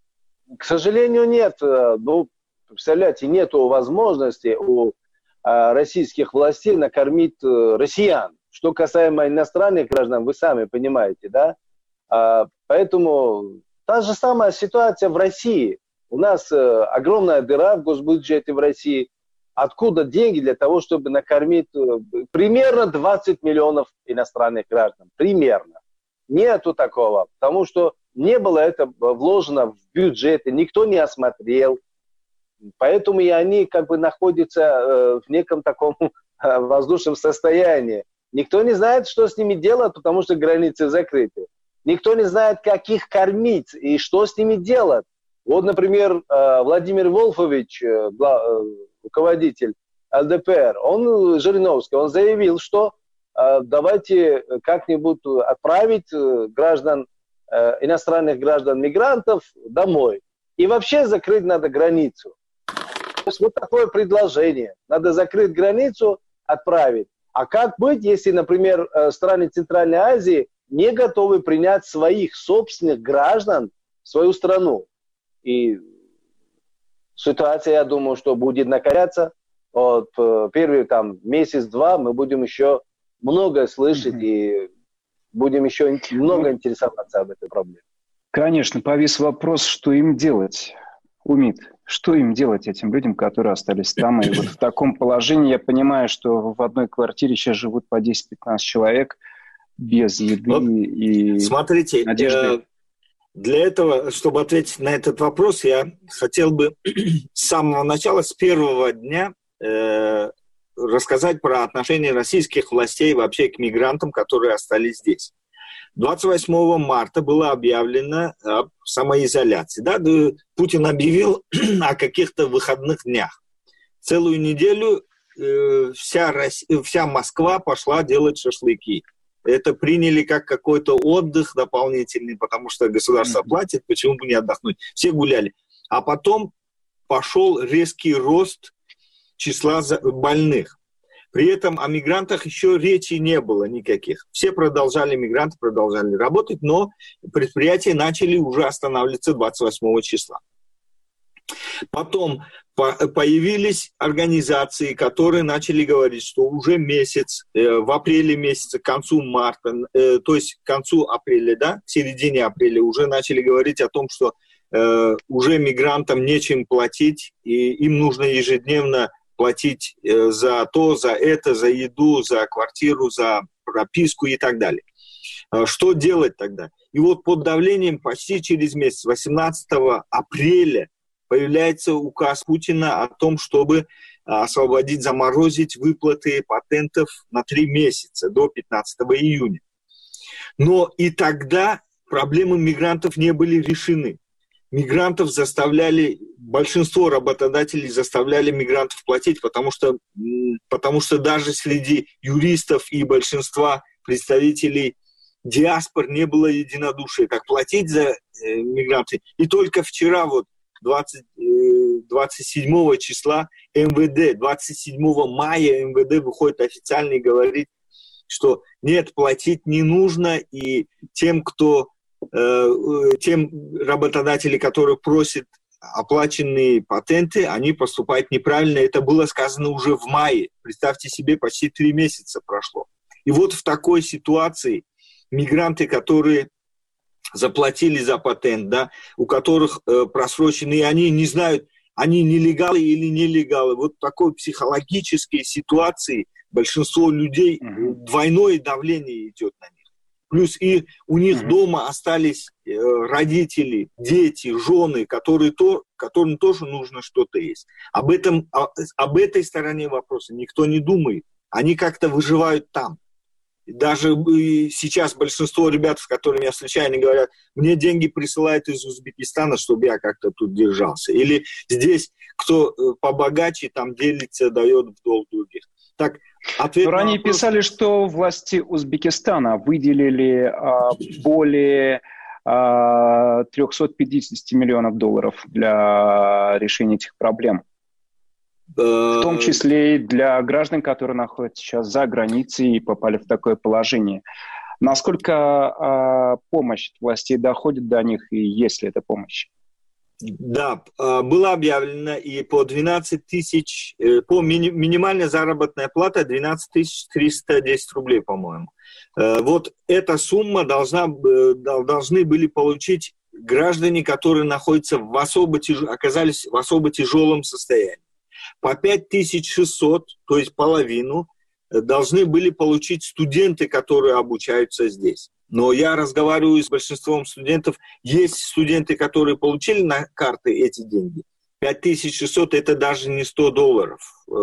К сожалению, нет. Ну, представляете, нет возможности у а, российских властей накормить а, россиян. Что касаемо иностранных граждан, вы сами понимаете, да? А, поэтому та же самая ситуация в России. У нас а, огромная дыра в госбюджете в России. Откуда деньги для того, чтобы накормить примерно двадцать миллионов иностранных граждан? Примерно. Нету такого, потому что не было это вложено в бюджет, никто не осмотрел. Поэтому и они как бы находятся в неком таком воздушном состоянии. Никто не знает, что с ними делать, потому что границы закрыты. Никто не знает, как их кормить и что с ними делать. Вот, например, Владимир Вольфович, руководитель эл дэ пэ эр, он, Жириновский, он заявил, что э, давайте как-нибудь отправить граждан, э, иностранных граждан-мигрантов домой. И вообще закрыть надо границу. То есть вот такое предложение. Надо закрыть границу, отправить. А как быть, если, например, страны Центральной Азии не готовы принять своих собственных граждан в свою страну? И ситуация, я думаю, что будет накаляться. Вот, первый там, месяц-два мы будем еще много слышать mm-hmm. и будем еще много mm-hmm. интересоваться об этой проблеме. Конечно, повис вопрос, что им делать. Умит, что им делать этим людям, которые остались там? И вот в таком положении я понимаю, что в одной квартире сейчас живут по десять-пятнадцать человек без еды вот, и смотрите, надежды. Э- Для этого, чтобы ответить на этот вопрос, я хотел бы с самого начала, с первого дня э, рассказать про отношение российских властей вообще к мигрантам, которые остались здесь. двадцать восьмого марта было объявлено о самоизоляции. Да? Путин объявил о каких-то выходных днях. Целую неделю э, вся, Россия, вся Москва пошла делать шашлыки. Это приняли как какой-то отдых дополнительный, потому что государство mm-hmm. платит, почему бы не отдохнуть. Все гуляли. А потом пошел резкий рост числа больных. При этом о мигрантах еще речи не было никаких. Все продолжали, мигранты продолжали работать, но предприятия начали уже останавливаться двадцать восьмого числа. Потом появились организации, которые начали говорить, что уже месяц, в апреле месяце, к концу марта, то есть к концу апреля, да, к середине апреля уже начали говорить о том, что уже мигрантам нечем платить, и им нужно ежедневно платить за то, за это, за еду, за квартиру, за прописку и так далее. Что делать тогда? И вот под давлением почти через месяц, восемнадцатого апреля, появляется указ Путина о том, чтобы освободить, заморозить выплаты патентов на три месяца, до пятнадцатого июня. Но и тогда проблемы мигрантов не были решены. Мигрантов заставляли, большинство работодателей заставляли мигрантов платить, потому что, потому что даже среди юристов и большинства представителей диаспор не было единодушия, как платить за э, мигрантов. И только вчера, вот двадцать, э, двадцать седьмого числа эм вэ дэ, двадцать седьмого мая эм вэ дэ выходит официально и говорит, что нет, платить не нужно, и тем, кто, э, тем работодатели, которые просят оплаченные патенты, они поступают неправильно. Это было сказано уже в мае. Представьте себе, почти три месяца прошло. И вот в такой ситуации мигранты, которые заплатили за патент, да, у которых э, просроченные, они не знают, они нелегалы или нелегалы. Вот в такой психологической ситуации большинство людей, uh-huh. двойное давление идет на них. Плюс и у них uh-huh. дома остались э, родители, дети, жены, которые то, которым тоже нужно что-то есть. Об этом, о, об этой стороне вопроса никто не думает. Они как-то выживают там. Даже сейчас большинство ребят, с которыми я встречаю, они говорят, мне деньги присылают из Узбекистана, чтобы я как-то тут держался. Или здесь кто побогаче, там делится, дает в долг других. Так, ответ Но ранее вопрос... писали, что власти Узбекистана выделили а, более а, триста пятьдесят миллионов долларов для решения этих проблем. В том числе и для граждан, которые находятся сейчас за границей и попали в такое положение. Насколько э, помощь властей доходит до них, и есть ли эта помощь? Да, было объявлено, и по двенадцать тысяч, по мини, минимальная заработная плата двенадцать тысяч триста десять рублей, по-моему. Вот эта сумма должна, должны были получить граждане, которые находятся в особо тяж... оказались в особо тяжелом состоянии. По пять тысяч шестьсот, то есть половину, должны были получить студенты, которые обучаются здесь. Но я разговариваю с большинством студентов. Есть студенты, которые получили на карты эти деньги. пять тысяч шестьсот – это даже не сто долларов.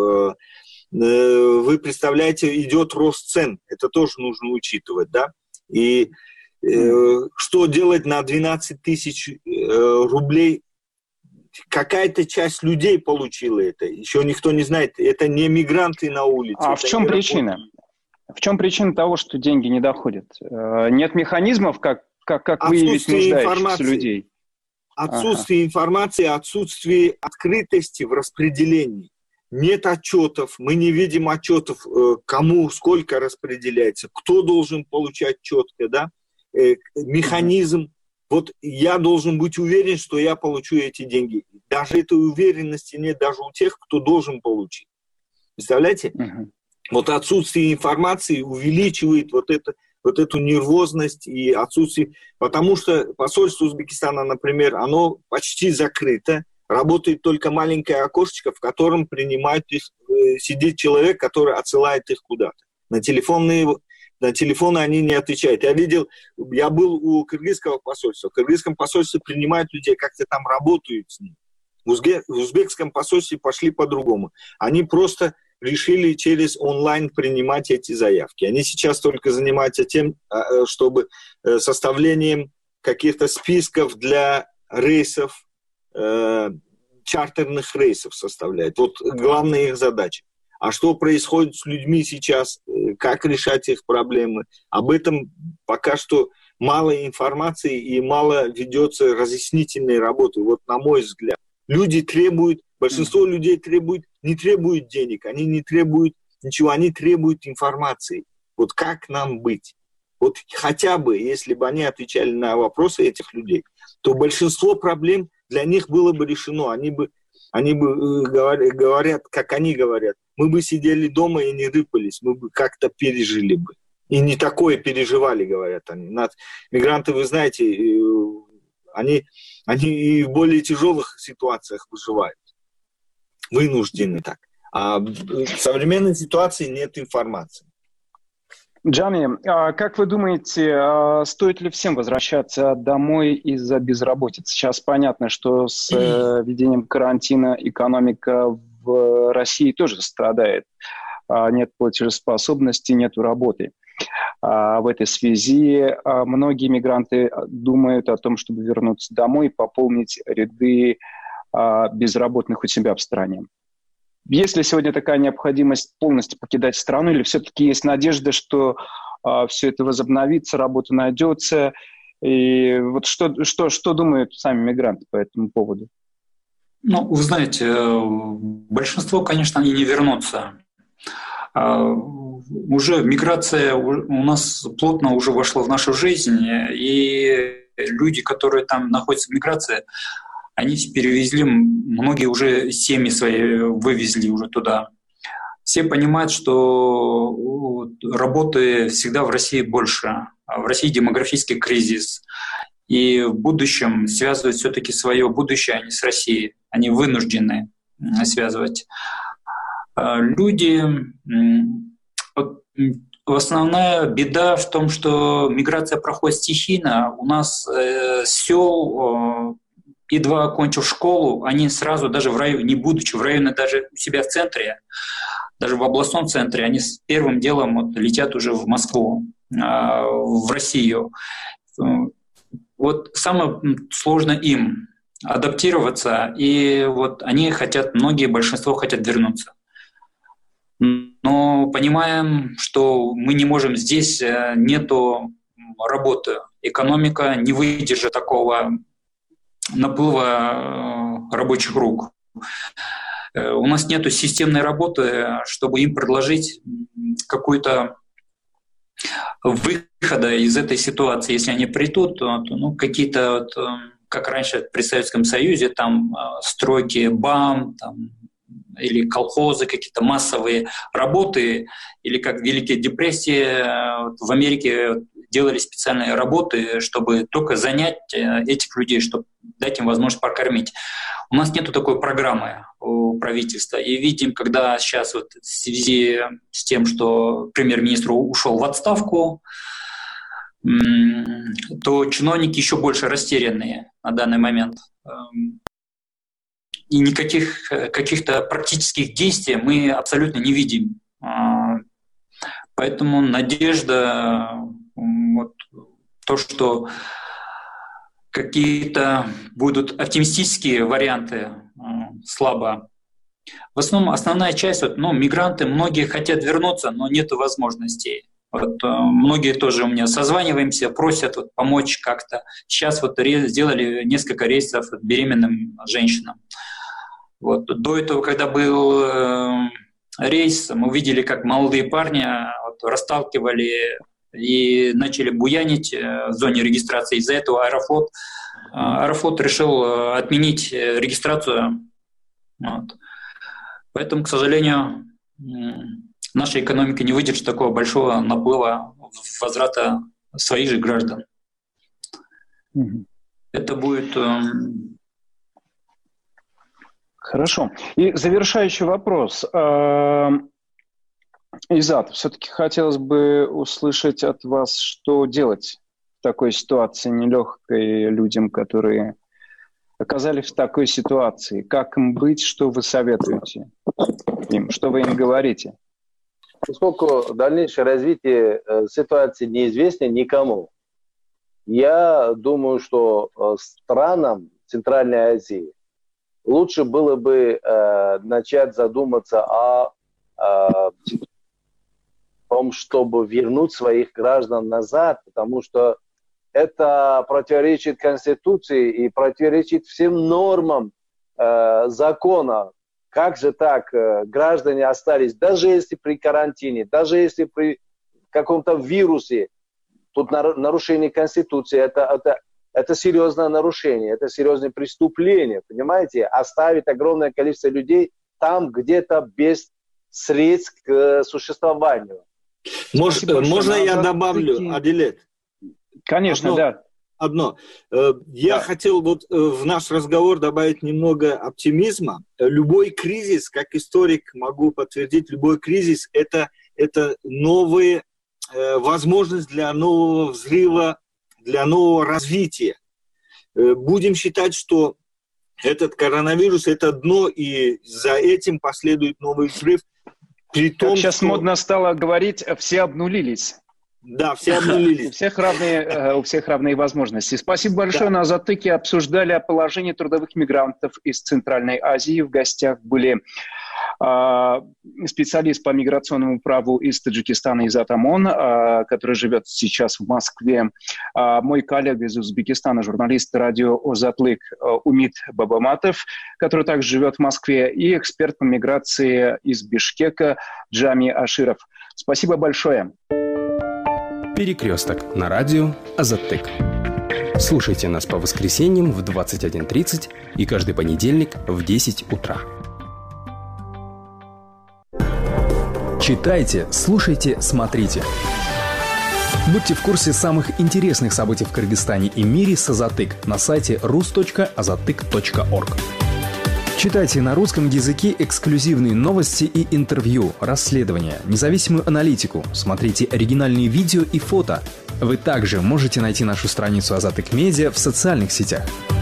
Вы представляете, идет рост цен. Это тоже нужно учитывать, да? И что делать на двенадцать тысяч рублей? Какая-то часть людей получила это. Еще никто не знает. Это не мигранты на улице. А в чем причина? В чем причина того, что деньги не доходят? Нет механизмов, как, как, как выявить нуждающихся людей? Отсутствие ага. информации, отсутствие открытости в распределении. Нет отчетов. Мы не видим отчетов, кому сколько распределяется, кто должен получать четко, да? Механизм. Вот я должен быть уверен, что я получу эти деньги. Даже этой уверенности нет даже у тех, кто должен получить. Представляете? Uh-huh. Вот отсутствие информации увеличивает вот, это, вот эту нервозность и отсутствие... Потому что посольство Узбекистана, например, оно почти закрыто. Работает только маленькое окошечко, в котором принимает их... Сидит человек, который отсылает их куда-то. На телефонные... На телефоны они не отвечают. Я видел, я был у кыргызского посольства. В кыргызском посольстве принимают людей, как-то там работают с ними. В, узбек, в узбекском посольстве пошли по-другому. Они просто решили через онлайн принимать эти заявки. Они сейчас только занимаются тем, чтобы составлением каких-то списков для рейсов, чартерных рейсов составляют. Вот главная их задача. А что происходит с людьми сейчас, как решать их проблемы, об этом пока что мало информации и мало ведется разъяснительной работы, вот на мой взгляд. Люди требуют, большинство mm-hmm. людей требуют, не требуют денег, они не требуют ничего, они требуют информации. Вот как нам быть? Вот хотя бы, если бы они отвечали на вопросы этих людей, то большинство проблем для них было бы решено, они бы Они бы э, говорят, как они говорят, мы бы сидели дома и не рыпались, мы бы как-то пережили бы. И не такое переживали, говорят они. Над... Мигранты, вы знаете, э, они, они и в более тяжелых ситуациях выживают. Вынуждены так. А в современной ситуации нет информации. Джами, а как вы думаете, стоит ли всем возвращаться домой из-за безработицы? Сейчас понятно, что с введением карантина экономика в России тоже страдает. Нет платежеспособности, нет работы. В этой связи многие мигранты думают о том, чтобы вернуться домой и пополнить ряды безработных у себя в стране. Есть ли сегодня такая необходимость полностью покидать страну, или все-таки есть надежда, что а, все это возобновится, работа найдется? И вот что, что, что думают сами мигранты по этому поводу? Ну, вы знаете, большинство, конечно, они не вернутся. Уже миграция у нас плотно уже вошла в нашу жизнь, и люди, которые там находятся в миграции, они перевезли, многие уже семьи свои вывезли уже туда. Все понимают, что работы всегда в России больше. В России демографический кризис. И в будущем связывают все-таки свое будущее, а не с Россией. Они вынуждены связывать. Люди... Основная беда в том, что миграция проходит стихийно. У нас э, сел... едва окончив школу, они сразу, даже в районе, не будучи в районе, даже у себя в центре, даже в областном центре, они с первым делом вот летят уже в Москву, в Россию. Вот самое сложное им адаптироваться, и вот они хотят, многие, большинство хотят вернуться. Но понимаем, что мы не можем, здесь нету работы, экономика не выдержит такого наплыва рабочих рук. У нас нет системной работы, чтобы им предложить какой-то выхода из этой ситуации. Если они придут, то ну, какие-то, вот, как раньше при Советском Союзе, там стройки БАМ, там, или колхозы, какие-то массовые работы, или как в Великой депрессии в Америке делали специальные работы, чтобы только занять этих людей, чтобы дать им возможность прокормить. У нас нет такой программы у правительства. И видим, когда сейчас вот в связи с тем, что премьер-министр ушел в отставку, то чиновники еще больше растерянные на данный момент. И никаких каких-то практических действий мы абсолютно не видим. Поэтому надежда, вот, то, что какие-то будут оптимистические варианты, слабо. В основном основная часть, вот, ну, мигранты, многие хотят вернуться, но нет возможностей. Вот, многие тоже у меня созваниваемся, просят вот, помочь как-то. Сейчас вот сделали несколько рейсов беременным женщинам. Вот. До этого, когда был э, рейс, мы видели, как молодые парни вот, расталкивали и начали буянить в зоне регистрации. Из-за этого Аэрофлот, Аэрофлот решил отменить регистрацию. Вот. Поэтому, к сожалению, наша экономика не выдержит такого большого наплыва возврата своих же граждан. Mm-hmm. Это будет... Хорошо. И завершающий вопрос. Изат, все-таки хотелось бы услышать от вас, что делать в такой ситуации нелегкой людям, которые оказались в такой ситуации. Как им быть, что вы советуете им, что вы им говорите? Поскольку дальнейшее развитие ситуации неизвестно никому, я думаю, что странам Центральной Азии лучше было бы э, начать задуматься о, о том, чтобы вернуть своих граждан назад, потому что это противоречит Конституции и противоречит всем нормам э, закона. Как же так э, граждане остались, даже если при карантине, даже если при каком-то вирусе, тут нарушение Конституции, это, это Это серьезное нарушение, это серьезное преступление, понимаете? Оставить огромное количество людей там где-то без средств к существованию. Может, можно я добавлю, Адилет? Конечно, одно, да. Одно. Я да. хотел вот в наш разговор добавить немного оптимизма. Любой кризис, как историк могу подтвердить, любой кризис это, это новые возможность для нового взрыва, для нового развития. Будем считать, что этот коронавирус – это дно, и за этим последует новый взрыв. При том, как сейчас что... модно стало говорить, все обнулились. Да, все обнулились. У всех равные, у всех равные возможности. Спасибо большое. Да. На Азаттыке обсуждали положение трудовых мигрантов из Центральной Азии. В гостях были э, специалист по миграционному праву из Таджикистана Изат Амон, э, который живет сейчас в Москве. Э, мой коллега из Узбекистана, журналист радио Озатлык э, Умит Бабаматов, который также живет в Москве, и эксперт по миграции из Бишкека Джами Аширов. Спасибо большое. Перекресток на радио Азаттык. Слушайте нас по воскресеньям в двадцать один тридцать и каждый понедельник в десять утра. Читайте, слушайте, смотрите. Будьте в курсе самых интересных событий в Кыргызстане и мире с Азаттык на сайте рус точка азаттык точка орг. Читайте на русском языке эксклюзивные новости и интервью, расследования, независимую аналитику, смотрите оригинальные видео и фото. Вы также можете найти нашу страницу Азаттык Медиа в социальных сетях.